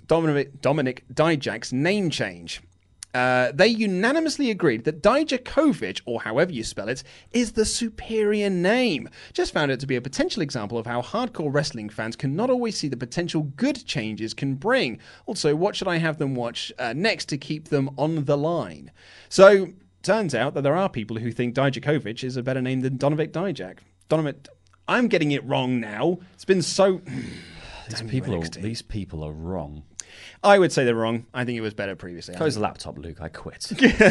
S6: Dijak's name change. They unanimously agreed that Dijakovic, or however you spell it, is the superior name. Just found it to be a potential example of how hardcore wrestling fans can not always see the potential good changes can bring. Also, what should I have them watch next to keep them on the line?" So, turns out that there are people who think Dijakovic is a better name than Dominik Dijak. I'm getting it wrong now. It's been so...
S7: These people are wrong.
S6: I would say they're wrong. I think it was better previously.
S7: Close the laptop, Luke. I quit.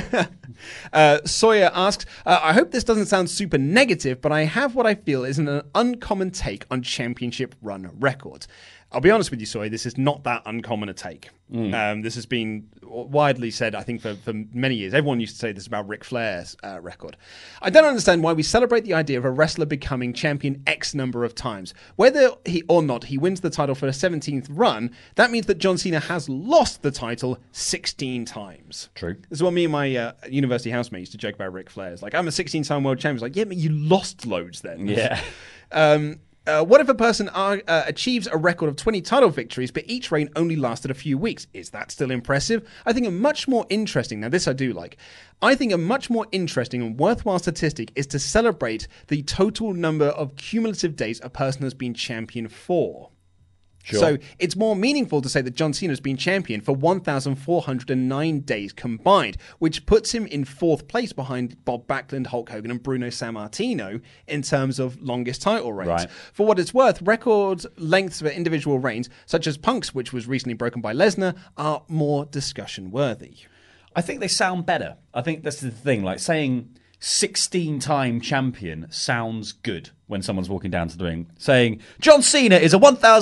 S6: Sawyer asks, I hope this doesn't sound super negative, but I have what I feel is an uncommon take on championship run records. I'll be honest with you, Sawyer, this is not that uncommon a take. This has been widely said, I think, for many years. Everyone used to say this about Ric Flair's record. I don't understand why we celebrate the idea of a wrestler becoming champion X number of times. Whether he or not he wins the title for a 17th run, that means that John Cena has lost the title 16 times.
S7: True.
S6: This is what me and my university housemate used to joke about Ric Flair. It's like, I'm a 16-time world champion. It's like, yeah, but you lost loads then.
S7: Yeah.
S6: What if a person achieves a record of 20 title victories, but each reign only lasted a few weeks? Is that still impressive? I think a much more interesting, now this I do like, I think a much more interesting and worthwhile statistic is to celebrate the total number of cumulative days a person has been champion for.
S7: Sure.
S6: So it's more meaningful to say that John Cena has been champion for 1,409 days combined, which puts him in 4th place behind Bob Backlund, Hulk Hogan, and Bruno Sammartino in terms of longest title reigns.
S7: Right.
S6: For what it's worth, record lengths for individual reigns, such as Punk's, which was recently broken by Lesnar, are more discussion worthy.
S7: I think they sound better. I think that's the thing. Like saying 16-time champion sounds good when someone's walking down to the ring. Saying John Cena is a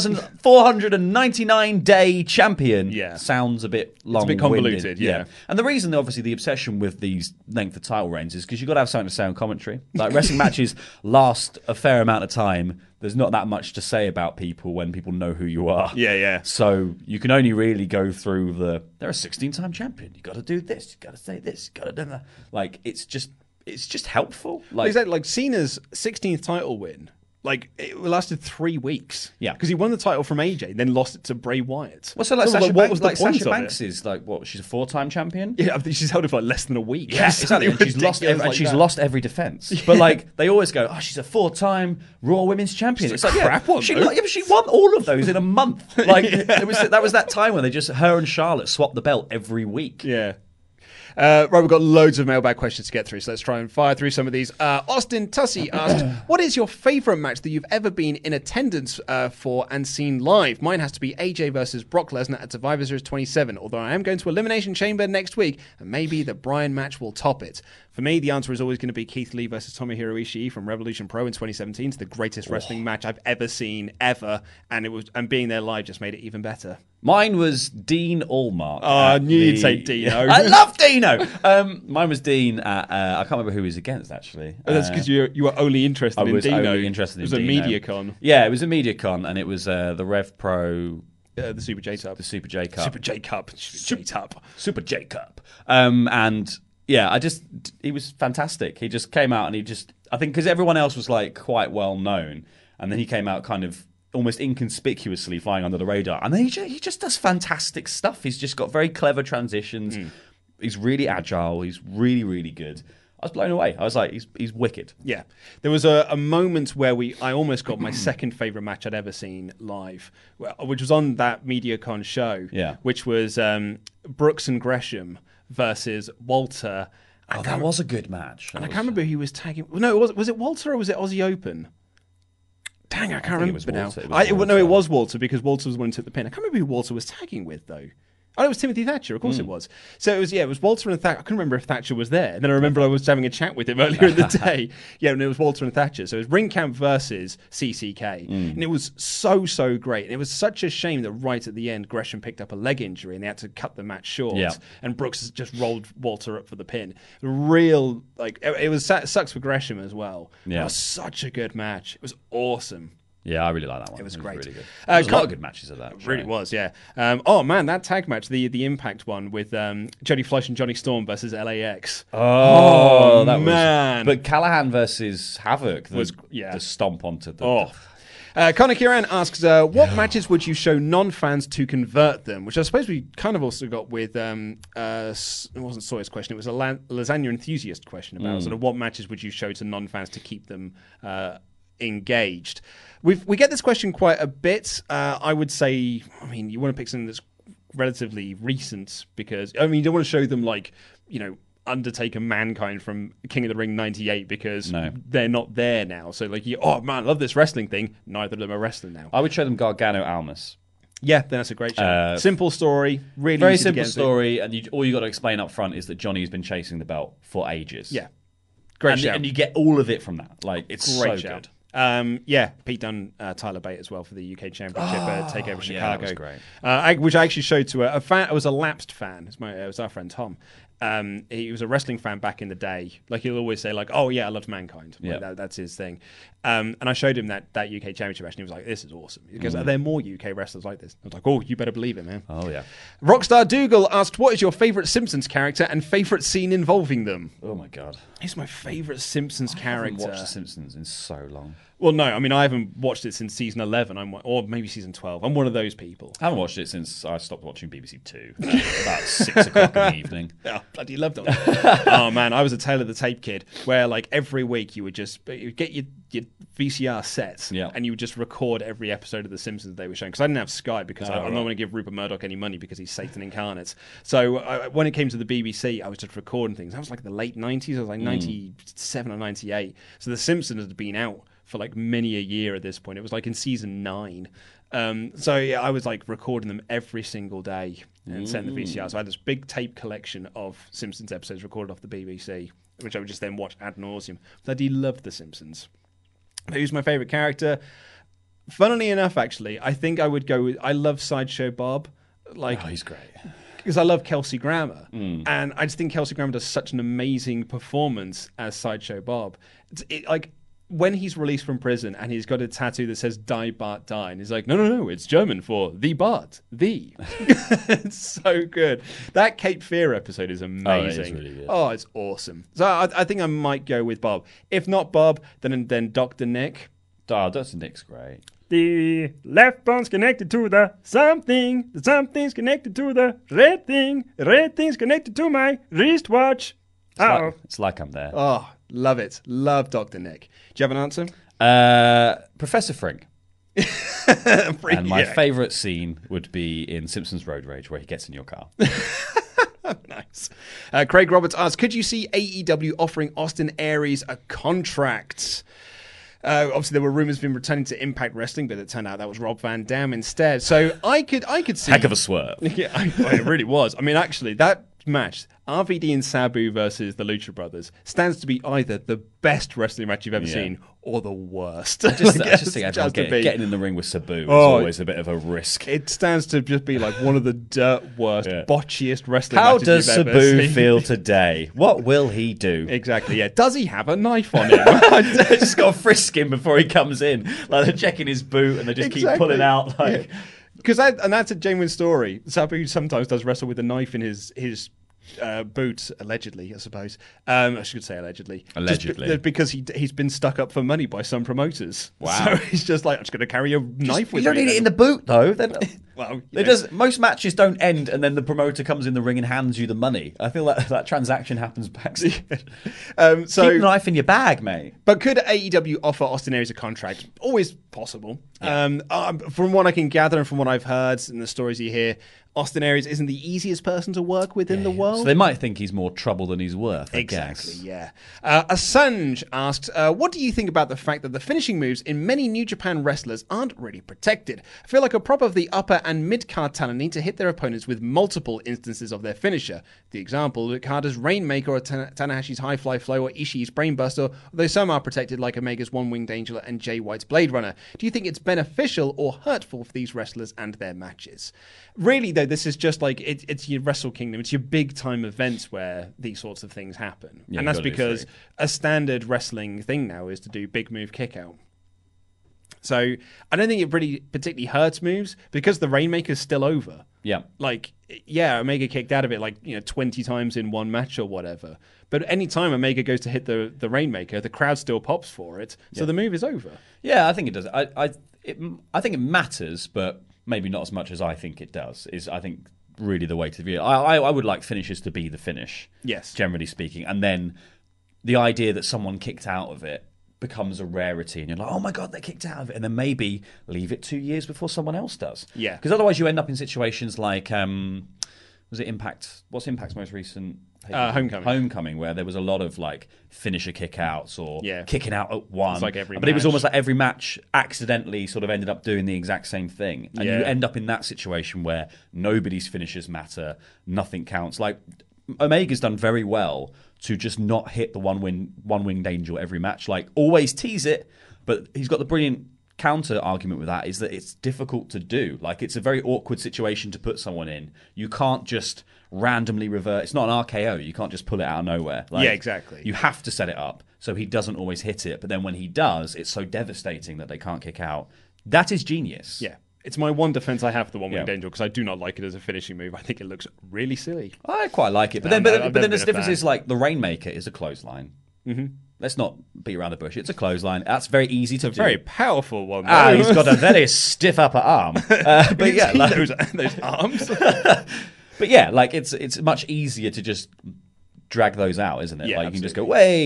S7: 1,499-day champion sounds a bit long-winded.
S6: It's a bit convoluted, yeah.
S7: And the reason, obviously, the obsession with these length of title reigns is because you've got to have something to say on commentary. Like, wrestling matches last a fair amount of time. There's not that much to say about people when people know who you are.
S6: Yeah.
S7: So you can only really go through they're a 16-time champion. You got to do this. You got to say this. You got to do that. Like, it's just helpful.
S6: Like Cena's 16th title win, like it lasted 3 weeks.
S7: Yeah,
S6: because he won the title from AJ, then lost it to Bray Wyatt.
S7: Well, so like Sasha Banks, Sasha Banks is like what? She's a 4-time champion.
S6: Yeah, I think she's held it for like less than a week.
S7: Yeah, exactly. And she's lost every defense. But like they always go, she's a 4-time Raw Women's Champion. It's like
S6: crap one.
S7: She won all of those in a month. Like that was that time when her and Charlotte swapped the belt every week.
S6: Yeah. Right, we've got loads of mailbag questions to get through, so let's try and fire through some of these. Austin Tussey asked, what is your favourite match that you've ever been in attendance for and seen live? Mine has to be AJ versus Brock Lesnar at Survivor Series 27, although I am going to Elimination Chamber next week, and maybe the Bryan match will top it. For me, the answer is always going to be Keith Lee versus Tomohiro Ishii from Revolution Pro in 2017. It's the greatest wrestling match I've ever seen, ever, and being there live just made it even better.
S7: Mine was Dean Allmark.
S6: Oh, I knew you'd say Dino.
S7: I love Dino. Mine was Dean at, I can't remember who he was against, actually.
S6: Oh, that's because you were only interested in Dino.
S7: I was only interested in Dino.
S6: It was a MediaCon.
S7: Yeah, it was a MediaCon, and it was the Rev Pro...
S6: the Super J Cup.
S7: The Super J Cup.
S6: Super J Cup.
S7: Super J Cup. And... yeah, he was fantastic. He just came out and I think because everyone else was like quite well known, and then he came out kind of almost inconspicuously flying under the radar, and then he just does fantastic stuff. He's just got very clever transitions. He's really agile. He's really, really good. I was blown away. I was like, he's wicked.
S6: Yeah. There was a moment where I almost got my second favourite match I'd ever seen live, which was on that MediaCon show, which was Brooks and Gresham versus Walter.
S7: Oh, that was a good match.
S6: And I can't remember who he was tagging. No, was it Walter or was it Aussie Open? Dang, I can't remember now. No, it was Walter because Walter was the one who took the pin. I can't remember who Walter was tagging with, though. Oh, it was Timothy Thatcher. Of course it was. So it was Walter and Thatcher. I couldn't remember if Thatcher was there. And then I remember I was having a chat with him earlier in the day. Yeah, and it was Walter and Thatcher. So it was Ring Camp versus CCK. And it was so great. And it was such a shame that right at the end, Gresham picked up a leg injury and they had to cut the match short. Yeah. And Brooks just rolled Walter up for the pin. Real, it sucks for Gresham as well. Yeah. It was such a good match. It was awesome.
S7: Yeah, I really like that one.
S6: It was great.
S7: Really good. There was a lot of good matches at that.
S6: It really was, yeah. Oh, man, that tag match, the Impact one with Jody Fleisch and Johnny Storm versus LAX.
S7: Oh, that man. But Callahan versus Havoc the stomp onto the...
S6: Connor Kieran asks, what matches would you show non-fans to convert them? Which I suppose we kind of also got with, it wasn't Sawyer's question, it was a lasagna enthusiast question about sort of what matches would you show to non-fans to keep them engaged. We get this question quite a bit. I would say, you want to pick something that's relatively recent because, you don't want to show them Undertaker Mankind from King of the Ring 98 because they're not there now. So oh man, I love this wrestling thing. Neither of them are wrestling now.
S7: I would show them Gargano Almas.
S6: Yeah, that's a great show. Simple story, really
S7: very
S6: easy
S7: simple
S6: to get
S7: story, and all you got to explain up front is that Johnny's been chasing the belt for ages.
S6: Yeah, great show,
S7: and you get all of it from that. It's great so show. Good.
S6: Pete done Tyler Bate as well for the UK Championship at TakeOver Chicago.
S7: Yeah, that was great.
S6: Which I actually showed to a fan. I was a lapsed fan. It was our friend Tom. He was a wrestling fan back in the day. He'll always say, oh yeah, I loved Mankind. That's his thing. And I showed him that UK Championship match, and he was like, "This is awesome." Because are there more UK wrestlers like this? I was like, "Oh, you better believe it, man."
S7: Oh yeah.
S6: Rockstar Dougal asked, "What is your favourite Simpsons character and favourite scene involving them?"
S7: Oh my god,
S6: he's my favourite Simpsons character.
S7: I haven't watched The Simpsons in so long.
S6: Well, no, I haven't watched it since season 11, or maybe season 12. I'm one of those people.
S7: I haven't watched it since I stopped watching BBC Two about 6 o'clock in the evening.
S6: Oh, bloody loved it. Oh man, I was a Tale of the Tape kid, where every week you'd get your VCR sets, and you would just record every episode of The Simpsons they were showing. Because I didn't have Sky, because I'm not going to give Rupert Murdoch any money because he's Satan incarnate. So when it came to the BBC, I was just recording things. That was the late 90s. I was 97 or 98. So The Simpsons had been out for many a year at this point. It was in season 9. So yeah, I was recording them every single day and sending the VCR. So I had this big tape collection of Simpsons episodes recorded off the BBC, which I would just then watch ad nauseum. Bloody loved The Simpsons. Who's my favourite character? Funnily enough, actually, I think I would go with, I love Sideshow Bob.
S7: He's great.
S6: Because I love Kelsey Grammer. And I just think Kelsey Grammer does such an amazing performance as Sideshow Bob. When he's released from prison and he's got a tattoo that says "Die Bart Die," and he's like, no, it's German for the Bart, the. It's so good. That Cape Fear episode is amazing.
S7: Oh, it is really good.
S6: Oh, it's awesome. So I think I might go with Bob. If not Bob, then Dr. Nick.
S7: Oh, Dr. Nick's great.
S6: The left bone's connected to the something. The something's connected to the red thing. The red thing's connected to my wristwatch.
S7: It's like I'm there.
S6: Oh, love it. Love Dr. Nick. Do you have an answer?
S7: Professor Frink. And my favourite scene would be in Simpsons Road Rage, where he gets in your car.
S6: Nice. Craig Roberts asks, could you see AEW offering Austin Aries a contract? Obviously, there were rumours of him returning to Impact Wrestling, but it turned out that was Rob Van Dam instead. So I could see...
S7: Heck of a swerve.
S6: Yeah, it really was. Actually, that match, RVD and Sabu versus the Lucha Brothers, stands to be either the best wrestling match you've ever seen or the worst.
S7: I just think getting in the ring with Sabu is always a bit of a risk.
S6: It stands to just be one of the dirt worst, botchiest wrestling matches
S7: you've ever seen. How does Sabu feel today? What will he do?
S6: Exactly, yeah. Does he have a knife on him?
S7: Just got to frisk him before he comes in. They're checking his boot and they just keep pulling out.
S6: Because that's a genuine story. Sabu sometimes does wrestle with a knife in his boot, allegedly, I suppose. I should say allegedly.
S7: Allegedly.
S6: Because he's been stuck up for money by some promoters.
S7: Wow.
S6: So he's just I'm just going to carry a knife with me.
S7: You don't need it in the boot, though.
S6: Well,
S7: most matches don't end and then the promoter comes in the ring and hands you the money. I feel like that transaction happens backstage.
S6: So
S7: keep the knife in your bag, mate.
S6: But could AEW offer Austin Aries a contract? Always possible. Yeah. From what I can gather and from what I've heard and the stories you hear, Austin Aries isn't the easiest person to work with in the world.
S7: So they might think he's more trouble than he's worth, I
S6: Exactly,
S7: guess.
S6: yeah. Assange asked, what do you think about the fact that the finishing moves in many New Japan wrestlers aren't really protected? I feel like a prop of the upper and mid-card talent need to hit their opponents with multiple instances of their finisher. The example, Okada's Rainmaker or Tanahashi's High Fly Flow or Ishii's Brainbuster, although some are protected like Omega's One Winged Angel and Jay White's Blade Runner. Do you think it's beneficial or hurtful for these wrestlers and their matches? Really, though, this is just like it's your Wrestle Kingdom. It's your big time events where these sorts of things happen.
S7: Yeah,
S6: and that's because a standard wrestling thing now is to do big move kick out. So I don't think it really particularly hurts moves because the Rainmaker's still over.
S7: Yeah.
S6: Like, yeah, Omega kicked out of it 20 times in one match or whatever. But any time Omega goes to hit the Rainmaker, the crowd still pops for it. So the move is over.
S7: Yeah, I think it does. I think it matters, but maybe not as much as I think it does. Is I think really the way to view it. I would like finishes to be the finish.
S6: Yes.
S7: Generally speaking. And then the idea that someone kicked out of it becomes a rarity and you're like, oh my God, they kicked out of it. And then maybe leave it 2 years before someone else does.
S6: Yeah.
S7: Because otherwise you end up in situations like, was it Impact? What's Impact's most recent? Homecoming, where there was a lot of like finisher kick-outs or kicking out at one.
S6: It's like every
S7: but it was almost like every match accidentally sort of ended up doing the exact same thing. And you end up in that situation where nobody's finishers matter, nothing counts. Like Omega's done very well to just not hit the one-winged angel every match. Like always tease it, but he's got the brilliant counter argument with that is that it's difficult to do. Like it's a very awkward situation to put someone in. You can't just randomly revert. It's not an RKO. You can't just pull it out of nowhere. Like,
S6: yeah, exactly.
S7: You have to set it up so he doesn't always hit it. But then when he does, it's so devastating that they can't kick out. That is genius.
S6: Yeah. It's my one defense I have for the One Winged Angel because I do not like it as a finishing move. I think it looks really silly.
S7: I quite like it. But then the difference is like the Rainmaker is a clothesline. Mm-hmm. Let's not beat around the bush. It's a clothesline. That's very easy to do.
S6: Very powerful one. Though.
S7: He's got a very stiff upper arm. But yeah, like,
S6: those arms.
S7: But yeah, like it's much easier to just drag those out, isn't it?
S6: Yeah,
S7: like
S6: absolutely.
S7: you can just go,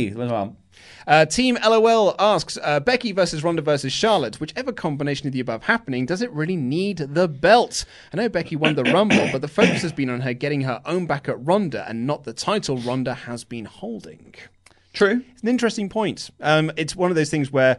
S7: way.
S6: Team LOL asks, Becky versus Ronda versus Charlotte. Whichever combination of the above happening, does it really need the belt? I know Becky won the Rumble, but the focus has been on her getting her own back at Ronda and not the title Ronda has been holding.
S7: True.
S6: It's an interesting point. It's one of those things where,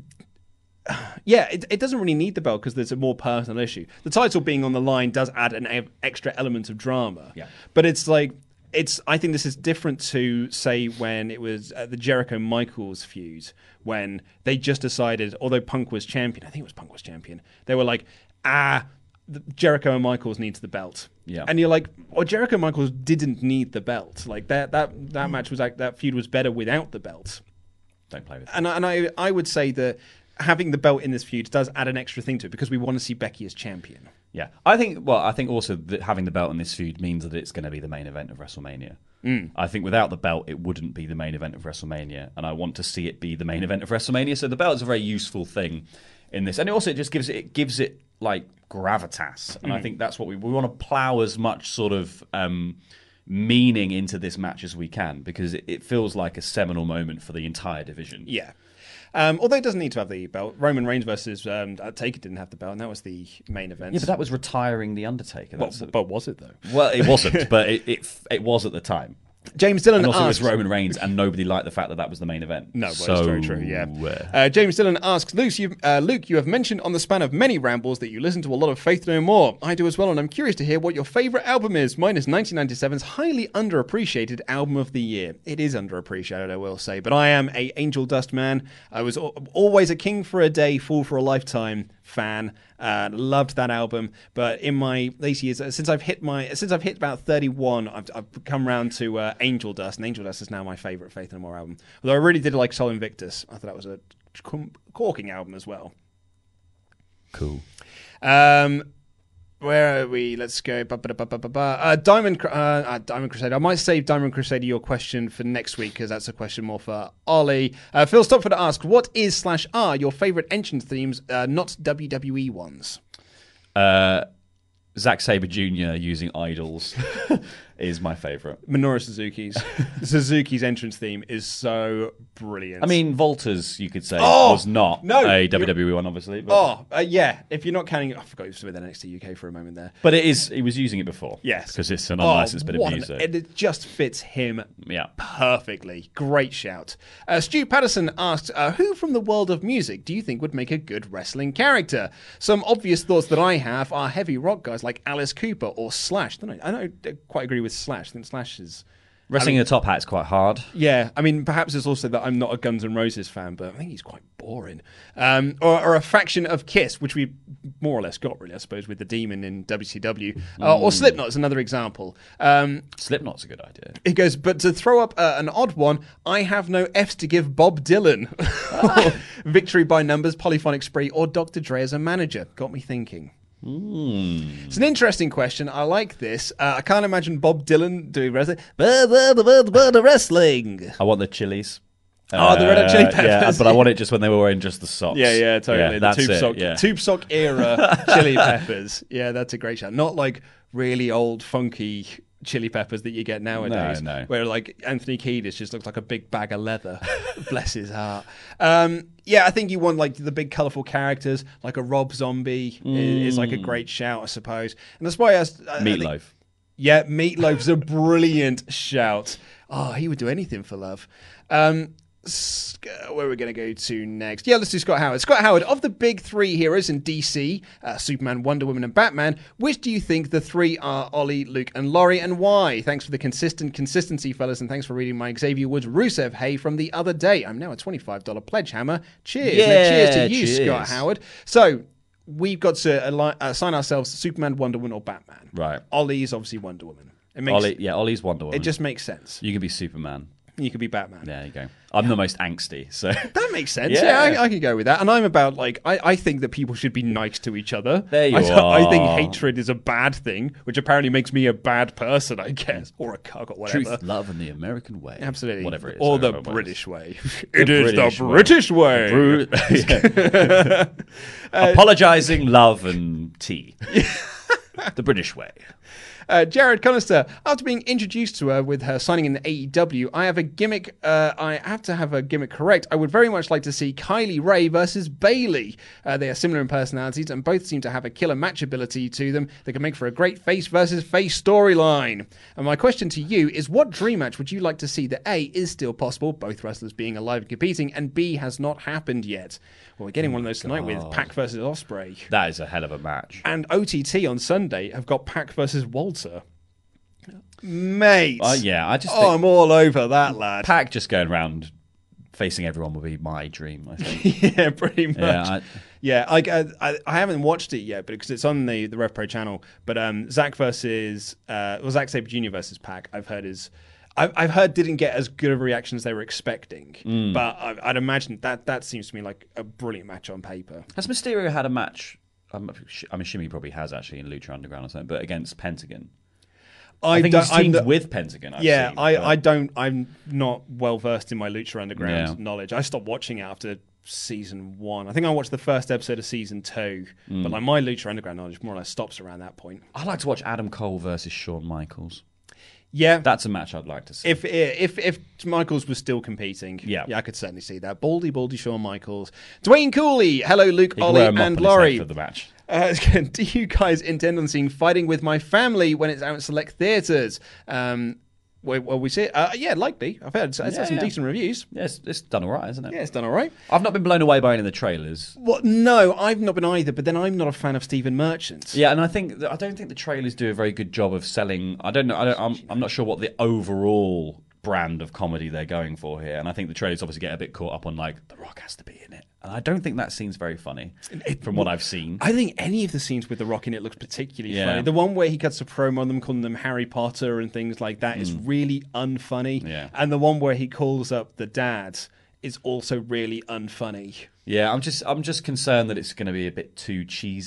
S6: it doesn't really need the belt because there's a more personal issue. The title being on the line does add an extra element of drama.
S7: Yeah.
S6: But it's like, I think this is different to, say, when it was the Jericho-Michaels feud, when they just decided, although Punk was champion, I think it was Punk was champion, they were like, Jericho and Michaels needs the belt.
S7: Yeah.
S6: And you're like, Jericho Michaels didn't need the belt. Like that match was like, that feud was better without the belt.
S7: Don't play with it.
S6: And I would say that having the belt in this feud does add an extra thing to it because we want to see Becky as champion.
S7: Yeah. I think also that having the belt in this feud means that it's going to be the main event of WrestleMania. I think without the belt, it wouldn't be the main event of WrestleMania. And I want to see it be the main event of WrestleMania. So the belt is a very useful thing in this. And also it just gives it like gravitas. And I think that's what we want to plow as much sort of meaning into this match as we can because it feels like a seminal moment for the entire division.
S6: Yeah. Although it doesn't need to have the belt. Roman Reigns versus Taker didn't have the belt, and that was the main event.
S7: Yeah, but that was retiring The Undertaker.
S6: But was it, though?
S7: Well, it wasn't, but it was at the time.
S6: James Dillon
S7: and also
S6: asks...
S7: it was Roman Reigns, and nobody liked the fact that was the main event.
S6: No, but it's very true, yeah. James Dillon asks, Luke, you have mentioned on the span of many rambles that you listen to a lot of Faith No More. I do as well, and I'm curious to hear what your favourite album is. Mine is 1997's highly underappreciated album of the year. It is underappreciated, I will say, but I am a Angel Dust man. I was always a King for a Day, Fool for a Lifetime fan. Loved that album, but in my later years, since I've hit about 31, I've come round to Angel Dust, and Angel Dust is now my favourite Faith No More album. Although I really did like Sol Invictus. I thought that was a corking album as well.
S7: Cool.
S6: Where are we? Let's go. Diamond Crusader. I might save Diamond Crusader your question for next week because that's a question more for Ollie. Phil Stopford asks, what is/are your favourite entrance themes, not WWE ones?
S7: Zack Sabre Jr. using idols is my favourite.
S6: Minoru Suzuki's entrance theme is so brilliant.
S7: I mean, Volta's, you could say, was not a WWE one, obviously. But...
S6: yeah. If you're not counting... I forgot he was with NXT UK for a moment there.
S7: But it is. He was using it before.
S6: Yes.
S7: Because it's an unlicensed bit of music.
S6: And it just fits him perfectly. Great shout. Stu Patterson asks, who from the world of music do you think would make a good wrestling character? Some obvious thoughts that I have are heavy rock guys like Alice Cooper or Slash. I don't quite agree with Slash. I think Slash is...
S7: Wrestling in a top hat's quite hard.
S6: Yeah, I mean, perhaps it's also that I'm not a Guns N' Roses fan, but I think he's quite boring. Or a faction of Kiss, which we more or less got, really, I suppose, with the Demon in WCW. Or Slipknot is another example.
S7: Slipknot's a good idea.
S6: He goes, but to throw up an odd one, I have no F's to give Bob Dylan. Victory by Numbers, Polyphonic Spree, or Dr. Dre as a manager. Got me thinking. It's an interesting question. I like this. I can't imagine Bob Dylan doing wrestling. Wrestling.
S7: I want the Chili's.
S6: The Red Hot Chili Peppers.
S7: Yeah, but I want it just when they were wearing just the socks.
S6: Yeah, totally.
S7: Yeah, that's
S6: the tube sock era Chili Peppers. Yeah, that's a great shout. Not like really old, funky Chili Peppers that you get nowadays.
S7: No.
S6: Where like Anthony Kiedis just looks like a big bag of leather. Bless his heart. I think you want like the big colourful characters, like a Rob Zombie is like a great shout, I suppose. And that's why
S7: Meatloaf.
S6: Meatloaf's a brilliant shout. Oh, he would do anything for love. Where are we going to go to next? Yeah, let's do Scott Howard. Scott Howard, of the big three heroes in DC, Superman, Wonder Woman, and Batman, which do you think the three are? Ollie, Luke, and Laurie, and why? Thanks for the consistency, fellas, and thanks for reading my Xavier Woods Rusev Hey from the other day. I'm now a $25 pledge hammer. Cheers. Cheers to you, Scott Howard. So, we've got to assign ourselves Superman, Wonder Woman, or Batman.
S7: Right.
S6: Ollie is obviously Wonder Woman.
S7: Ollie's Wonder Woman.
S6: It just makes sense.
S7: You can be Superman.
S6: You could be Batman.
S7: There you go. I'm the most angsty, so...
S6: That makes sense. Yeah, I can go with that. And I'm about, like, I think that people should be nice to each other.
S7: There you are.
S6: I think hatred is a bad thing, which apparently makes me a bad person, I guess. Or a cuck or whatever.
S7: Truth, love, and the American way.
S6: Absolutely.
S7: Whatever it is.
S6: Or the British way. It is the British way.
S7: Apologising, love, and tea. The British way.
S6: Jared Conister, after being introduced to her with her signing in the AEW, I have to have a gimmick correct. I would very much like to see Kylie Ray versus Bayley. They are similar in personalities and both seem to have a killer match ability to them that can make for a great face versus face storyline. And my question to you is, what dream match would you like to see that A, is still possible, both wrestlers being alive and competing, and B, has not happened yet? Well, we're getting one of those tonight with Pac versus Ospreay.
S7: That is a hell of a match.
S6: And OTT on Sunday have got Pac versus Walter. Mate. I'm all over that, lad.
S7: Pac just going around facing everyone would be my dream, I think.
S6: Yeah, pretty much. I haven't watched it yet, but because it's on the Rev Pro channel. But Zack Sabre Jr. versus Pac, I've heard didn't get as good of a reaction as they were expecting. But I'd imagine that seems to me like a brilliant match on paper.
S7: Has Mysterio had a match? I'm assuming he probably has actually in Lucha Underground or something, but against Pentagon. I think he's teamed with Pentagon.
S6: I'm not well versed in my Lucha Underground knowledge. I stopped watching it after season 1. I think I watched the first episode of season 2, but like my Lucha Underground knowledge more or less stops around that point.
S7: I'd like to watch Adam Cole versus Shawn Michaels.
S6: Yeah,
S7: that's a match I'd like to see.
S6: If Michaels was still competing, I could certainly see that. Baldy Shawn Michaels. Dwayne Cooley, hello Luke, Ollie, and Laurie.
S7: For the match.
S6: Do you guys intend on seeing Fighting with My Family when it's out in select theatres? We see it? Likely. I've heard it's had some decent reviews.
S7: Yes, it's done all right, isn't it?
S6: Yeah, it's done all right.
S7: I've not been blown away by any of the trailers.
S6: Well, no, I've not been either, but then I'm not a fan of Stephen Merchant.
S7: Yeah, and I don't think the trailers do a very good job of selling. I'm not sure what the overall brand of comedy they're going for here, and I think the trailers obviously get a bit caught up on like The Rock has to be in it, and I don't think that scene's very funny from what I've seen.
S6: I think any of the scenes with The Rock in it looks particularly funny. The one where he cuts a promo on them calling them Harry Potter and things like that is really unfunny, and the one where he calls up the dad is also really unfunny.
S7: Yeah, I'm just concerned that it's going to be a bit too cheesy.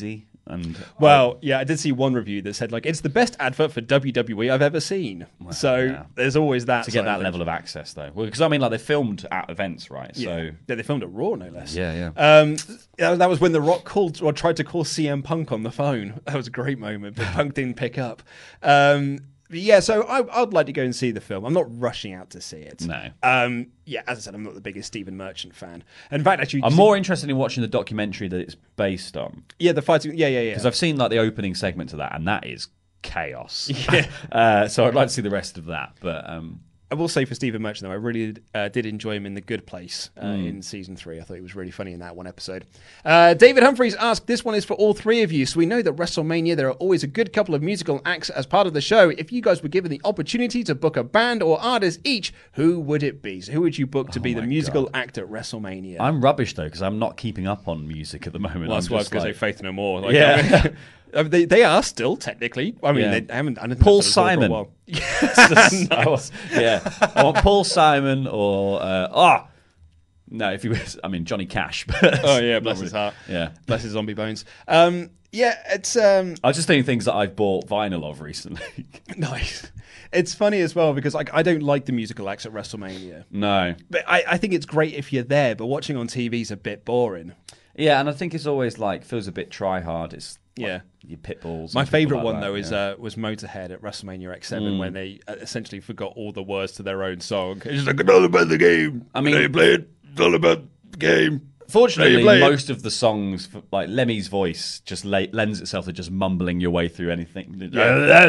S7: And
S6: I did see one review that said, like, it's the best advert for WWE I've ever seen. There's always that.
S7: To get that level of access, though. Well, because, I mean, like, they filmed at events, right?
S6: Yeah, they filmed at Raw, no less.
S7: Yeah.
S6: That was when The Rock tried to call CM Punk on the phone. That was a great moment, but Punk didn't pick up. So I'd like to go and see the film. I'm not rushing out to see it.
S7: No.
S6: As I said, I'm not the biggest Stephen Merchant fan. In fact, actually,
S7: I'm more interested in watching the documentary that it's based on.
S6: Yeah, the fighting. Yeah.
S7: Because I've seen like the opening segment to that, and that is chaos.
S6: Yeah.
S7: So I'd like to see the rest of that, but.
S6: I will say for Stephen Merchant, though, I really did enjoy him in The Good Place in Season 3. I thought he was really funny in that one episode. David Humphreys asked, this one is for all three of you. So we know that WrestleMania, there are always a good couple of musical acts as part of the show. If you guys were given the opportunity to book a band or artist each, who would it be? So who would you book to be the musical act at WrestleMania?
S7: I'm rubbish, though, because I'm not keeping up on music at the moment.
S6: Well, that's why I was going to say Faith No More. Like,
S7: yeah.
S6: They are still, technically. I mean, they haven't...
S7: Paul Simon.
S6: Nice.
S7: I want Paul Simon or... no, if he was... I mean, Johnny Cash. But
S6: bless his heart.
S7: Yeah.
S6: Bless his zombie bones. It's...
S7: I was just thinking things that I've bought vinyl of recently.
S6: Nice. It's funny as well because I don't like the musical acts at WrestleMania.
S7: No.
S6: But I think it's great if you're there, but watching on TV is a bit boring.
S7: Yeah, and I think it's always like feels a bit try hard. It's
S6: like
S7: your Pitbulls.
S6: My favourite one though is was Motorhead at WrestleMania X7 when they essentially forgot all the words to their own song. It's just like, it's all about the game. I mean, you play it. It's all about the game.
S7: Fortunately, most of the songs, like Lemmy's voice, just lends itself to just mumbling your way through anything. Just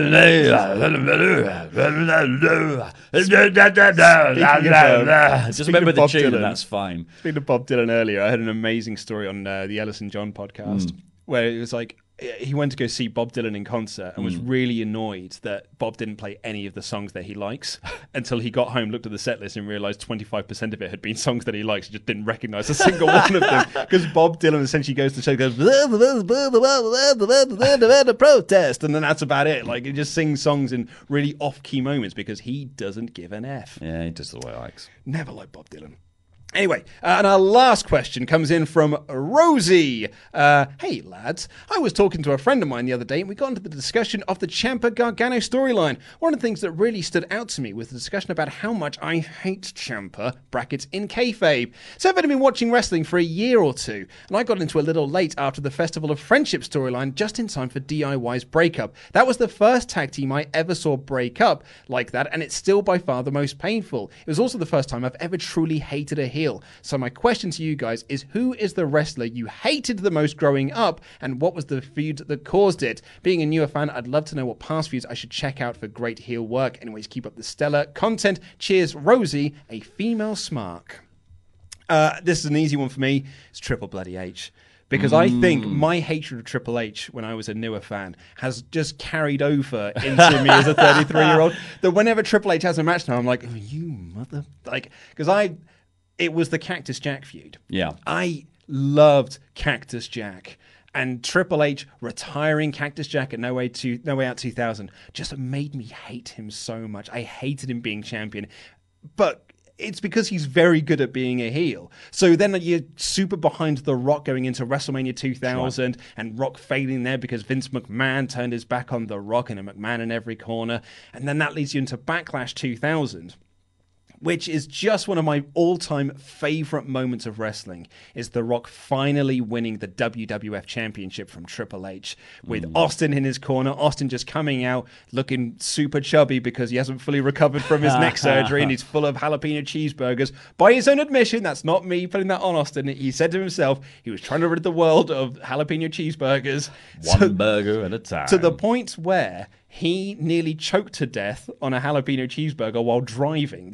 S7: remember the tune, and that's fine.
S6: Speaking of Bob Dylan earlier, I had an amazing story on the Ellis and John podcast where it was like he went to go see Bob Dylan in concert and was really annoyed that Bob didn't play any of the songs that he likes until he got home, looked at the set list and realised 25% of it had been songs that he likes. He just didn't recognise a single one of them because Bob Dylan essentially goes to the show and goes, protest, and then that's about it. Like, he just sings songs in really off-key moments because he doesn't give an F.
S7: Yeah, he does the way he likes.
S6: Never liked Bob Dylan. Anyway, and our last question comes in from Rosie. Hey, lads. I was talking to a friend of mine the other day, and we got into the discussion of the Ciampa Gargano storyline. One of the things that really stood out to me was the discussion about how much I hate Ciampa, brackets in kayfabe. So I've only been watching wrestling for a year or two, and I got into a little late after the Festival of Friendship storyline just in time for DIY's breakup. That was the first tag team I ever saw break up like that, and it's still by far the most painful. It was also the first time I've ever truly hated a heel. So my question to you guys is, who is the wrestler you hated the most growing up, and what was the feud that caused it? Being a newer fan, I'd love to know what past feuds I should check out for great heel work. Anyways, keep up the stellar content. Cheers, Rosie, a female smark. This is an easy one for me. It's Triple Bloody H. Because I think my hatred of Triple H when I was a newer fan has just carried over into me as a 33-year-old. That whenever Triple H has a match now, I'm like, oh, you mother... Like, because it was the Cactus Jack feud.
S7: Yeah.
S6: I loved Cactus Jack. And Triple H retiring Cactus Jack at No Way Out 2000 just made me hate him so much. I hated him being champion. But it's because he's very good at being a heel. So then you're super behind The Rock going into WrestleMania 2000 and Rock failing there because Vince McMahon turned his back on The Rock and a McMahon in every corner. And then that leads you into Backlash 2000. Which is just one of my all-time favorite moments of wrestling, is The Rock finally winning the WWF Championship from Triple H with Austin in his corner. Austin just coming out looking super chubby because he hasn't fully recovered from his neck surgery and he's full of jalapeno cheeseburgers. By his own admission, that's not me putting that on Austin. He said to himself he was trying to rid the world of jalapeno cheeseburgers.
S7: One burger at a time.
S6: To the point where he nearly choked to death on a jalapeno cheeseburger while driving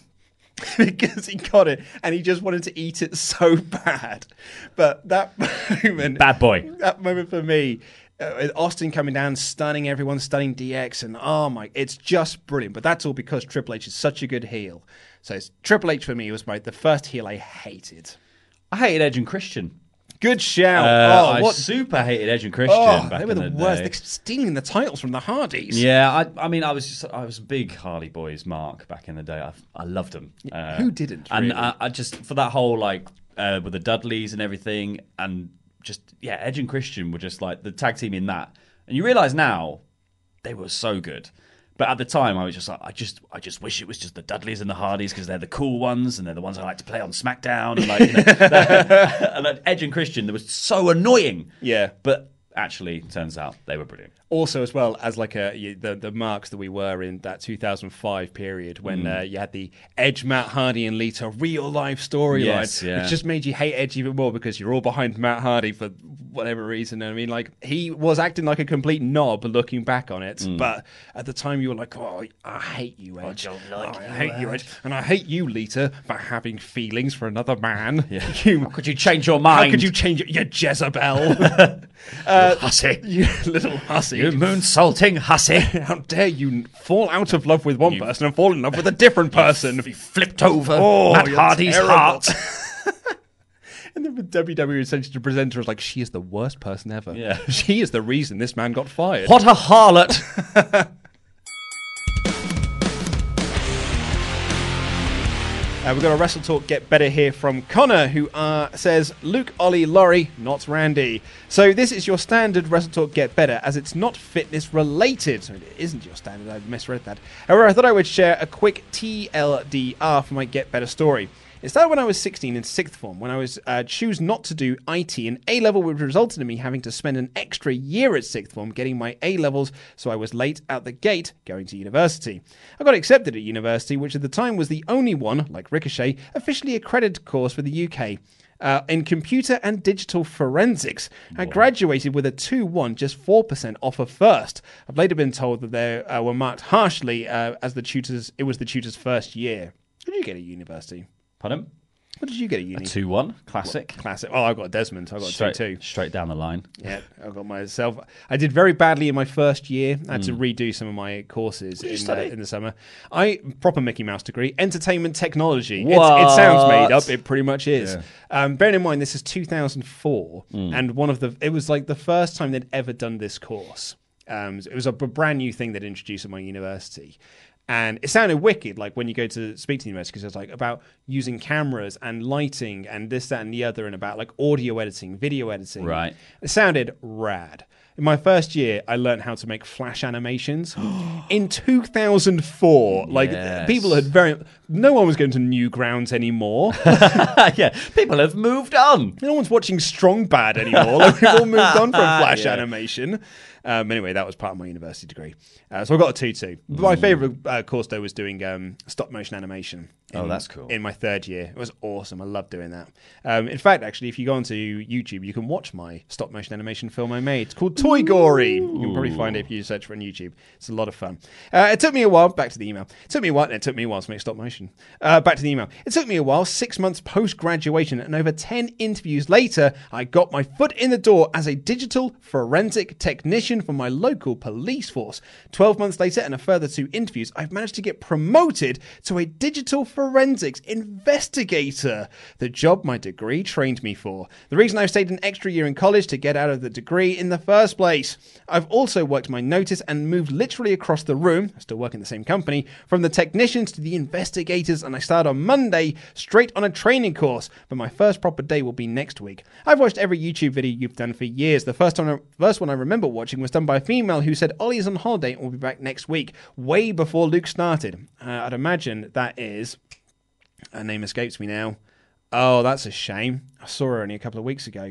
S6: because he got it and he just wanted to eat it so bad. But that moment...
S7: Bad boy.
S6: That moment for me, Austin coming down, stunning everyone, stunning DX, and it's just brilliant. But that's all because Triple H is such a good heel. So Triple H for me was the first heel I hated.
S7: I hated Edge and Christian.
S6: Good shout.
S7: I super hated Edge and Christian back
S6: they were
S7: in
S6: the worst. They're stealing the titles from the Hardys.
S7: Yeah, I mean, I was a big Hardy Boys mark back in the day. I loved them.
S6: Who didn't? Really?
S7: And I just, for that whole, with the Dudleys and everything, and Edge and Christian were just like the tag team in that. And you realise now they were so good. But at the time, I was just like, I just wish it was just the Dudleys and the Hardys because they're the cool ones and they're the ones I like to play on SmackDown. And like, and Edge and Christian, they were so annoying.
S6: Yeah.
S7: But actually, turns out they were brilliant.
S6: Also, as well as like the marks that we were in that 2005 period when you had the Edge, Matt Hardy, and Lita real life storyline, which just made you hate Edge even more because you're all behind Matt Hardy for whatever reason. I mean, like he was acting like a complete knob looking back on it, but at the time you were like, "Oh, I hate you, Edge. I hate you, Edge, and I hate you, Lita, for having feelings for another man.
S7: Yeah. How could you change your mind?
S6: How could you change it, you Jezebel?"
S7: Hussy.
S6: You little hussy.
S7: You moonsaulting hussy.
S6: How dare you fall out of love with one person and fall in love with a different person.
S7: You flipped over Matt Hardy's heart.
S6: And then the WWE essentially to present her as like, she is the worst person ever.
S7: Yeah.
S6: She is the reason this man got fired.
S7: What a harlot.
S6: We've got a Wrestle Talk Get Better here from Connor, who says, Luke, Ollie, Laurie, not Randy. So this is your standard Wrestle Talk Get Better, as it's not fitness related. So it isn't your standard, I misread that. However, I thought I would share a quick TLDR for my Get Better story. It started when I was 16 in 6th form, when I was choose not to do IT and A-level, which resulted in me having to spend an extra year at 6th form getting my A-levels, so I was late out the gate going to university. I got accepted at university, which at the time was the only one, like Ricochet, officially accredited course for the UK. In computer and digital forensics. I graduated with a 2-1, just 4% off of first. I've later been told that they were marked harshly as the tutors. It was the tutor's first year. What did you get at university?
S7: Pardon?
S6: What did you get at uni?
S7: A 2-1, classic.
S6: Classic. Oh, I got a Desmond. I got a 2-2.
S7: Straight down the line.
S6: Yeah, I got myself. I did very badly in my first year. I had to redo some of my courses in the summer. Proper Mickey Mouse degree, entertainment technology. It sounds made up. It pretty much is. Yeah. Bearing in mind, this is 2004, and it was like the first time they'd ever done this course. It was a brand new thing they'd introduced at my university. And it sounded wicked, like when you go to speak to the university, because it's like about using cameras and lighting and this, that, and the other, and about like audio editing, video editing. Right. It sounded rad. In my first year, I learned how to make Flash animations. In 2004, people had no one was going to Newgrounds anymore.
S7: Yeah, people have moved on.
S6: No one's watching Strong Bad anymore. Like, we've all moved on from Flash animation. Anyway, that was part of my university degree. So I got a 2-2. My favourite course, though, was doing stop motion animation.
S7: That's cool.
S6: In my third year. It was awesome. I loved doing that. In fact, actually, if you go onto YouTube, you can watch my stop motion animation film I made. It's called Toy Gory. You can probably find it if you search for it on YouTube. It's a lot of fun. It took me a while, back to the email. It took me a while to make stop motion. Back to the email. It took me a while, 6 months post-graduation, and over 10 interviews later, I got my foot in the door as a digital forensic technician for my local police force. 12 months later, and a further 2 interviews, I've managed to get promoted to a digital forensics investigator, the job my degree trained me for. The reason I've stayed an extra year in college to get out of the degree in the first place. I've also worked my notice and moved literally across the room, I still work in the same company, from the technicians to the investigators, and I start on Monday straight on a training course, but my first proper day will be next week. I've watched every YouTube video you've done for years. The first one I remember watching was done by a female who said Ollie is on holiday and will be back next week, way before Luke started. I'd imagine that is... Her name escapes me now. Oh, that's a shame. I saw her only a couple of weeks ago.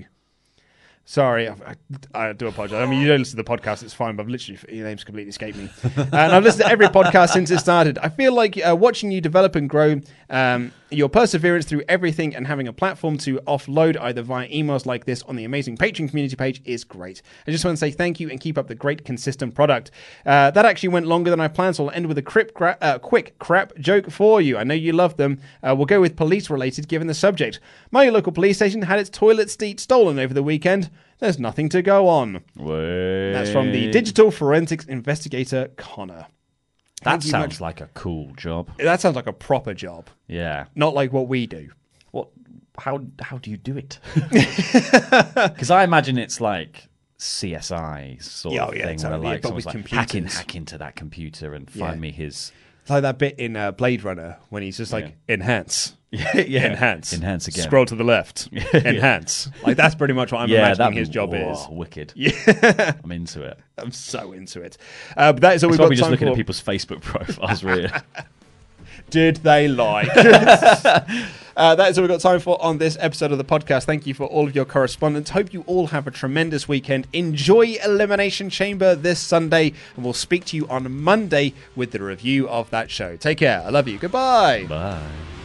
S6: Sorry, I do apologize. I mean, you don't listen to the podcast, it's fine, but I've literally, your name's completely escaped me. And I've listened to every podcast since it started. I feel like watching you develop and grow, your perseverance through everything and having a platform to offload either via emails like this on the amazing Patreon community page is great. I just want to say thank you and keep up the great, consistent product. That actually went longer than I planned, so I'll end with a quick crap joke for you. I know you love them. We'll go with police-related, given the subject. My local police station had its toilet seat stolen over the weekend. There's nothing to go on.
S7: Wait.
S6: That's from the digital forensics investigator, Connor.
S7: That sounds like a cool job.
S6: That sounds like a proper job.
S7: Yeah.
S6: Not like what we do.
S7: What? How do you do it? Because I imagine it's like CSI sort of thing.
S6: Totally.
S7: Where like,
S6: but with
S7: like
S6: computers.
S7: hack into that computer and find me his
S6: It's like that bit in Blade Runner when he's just like, enhance. Enhance
S7: again.
S6: Scroll to the left. Enhance. Like that's pretty much what I'm imagining his job is.
S7: Wicked.
S6: Yeah,
S7: I'm into it.
S6: I'm so into it. But that is all we've got
S7: We're just
S6: time
S7: looking
S6: for.
S7: at people's Facebook profiles, really.
S6: Did they like? That is all we've got time for on this episode of the podcast. Thank you for all of your correspondence. Hope you all have a tremendous weekend. Enjoy Elimination Chamber this Sunday, and we'll speak to you on Monday with the review of that show. Take care. I love you. Goodbye.
S7: Bye.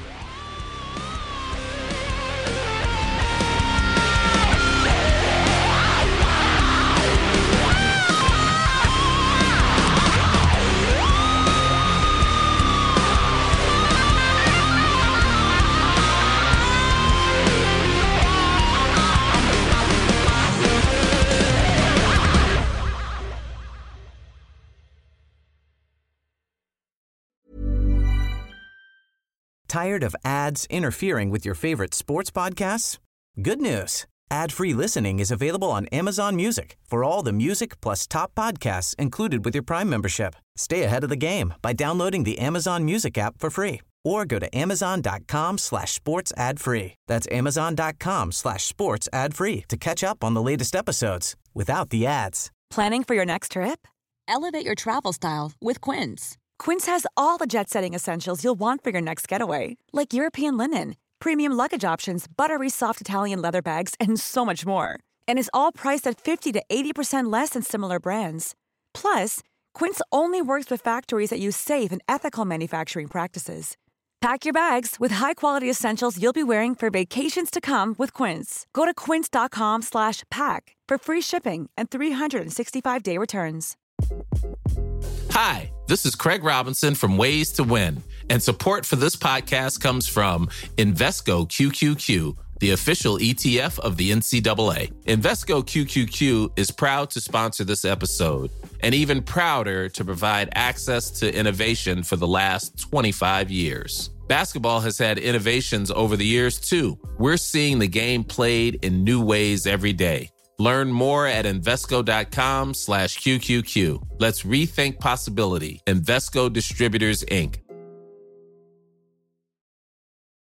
S9: Tired of ads interfering with your favorite sports podcasts? Good news. Ad-free listening is available on Amazon Music for all the music plus top podcasts included with your Prime membership. Stay ahead of the game by downloading the Amazon Music app for free or go to amazon.com/sports ad free. That's amazon.com/sports ad free to catch up on the latest episodes without the ads.
S3: Planning for your next trip?
S12: Elevate your travel style with Quince.
S3: Quince has all the jet-setting essentials you'll want for your next getaway, like European linen, premium luggage options, buttery soft Italian leather bags, and so much more. And is all priced at 50 to 80% less than similar brands. Plus, Quince only works with factories that use safe and ethical manufacturing practices. Pack your bags with high-quality essentials you'll be wearing for vacations to come with Quince. Go to quince.com/pack for free shipping and 365-day returns.
S13: Hi, this is Craig Robinson from Ways to Win, and support for this podcast comes from Invesco QQQ, the official ETF of the NCAA. Invesco QQQ is proud to sponsor this episode, and even prouder to provide access to innovation for the last 25 years. Basketball has had innovations over the years, too. We're seeing the game played in new ways every day. Learn more at Invesco.com/QQQ. Let's rethink possibility. Invesco Distributors, Inc.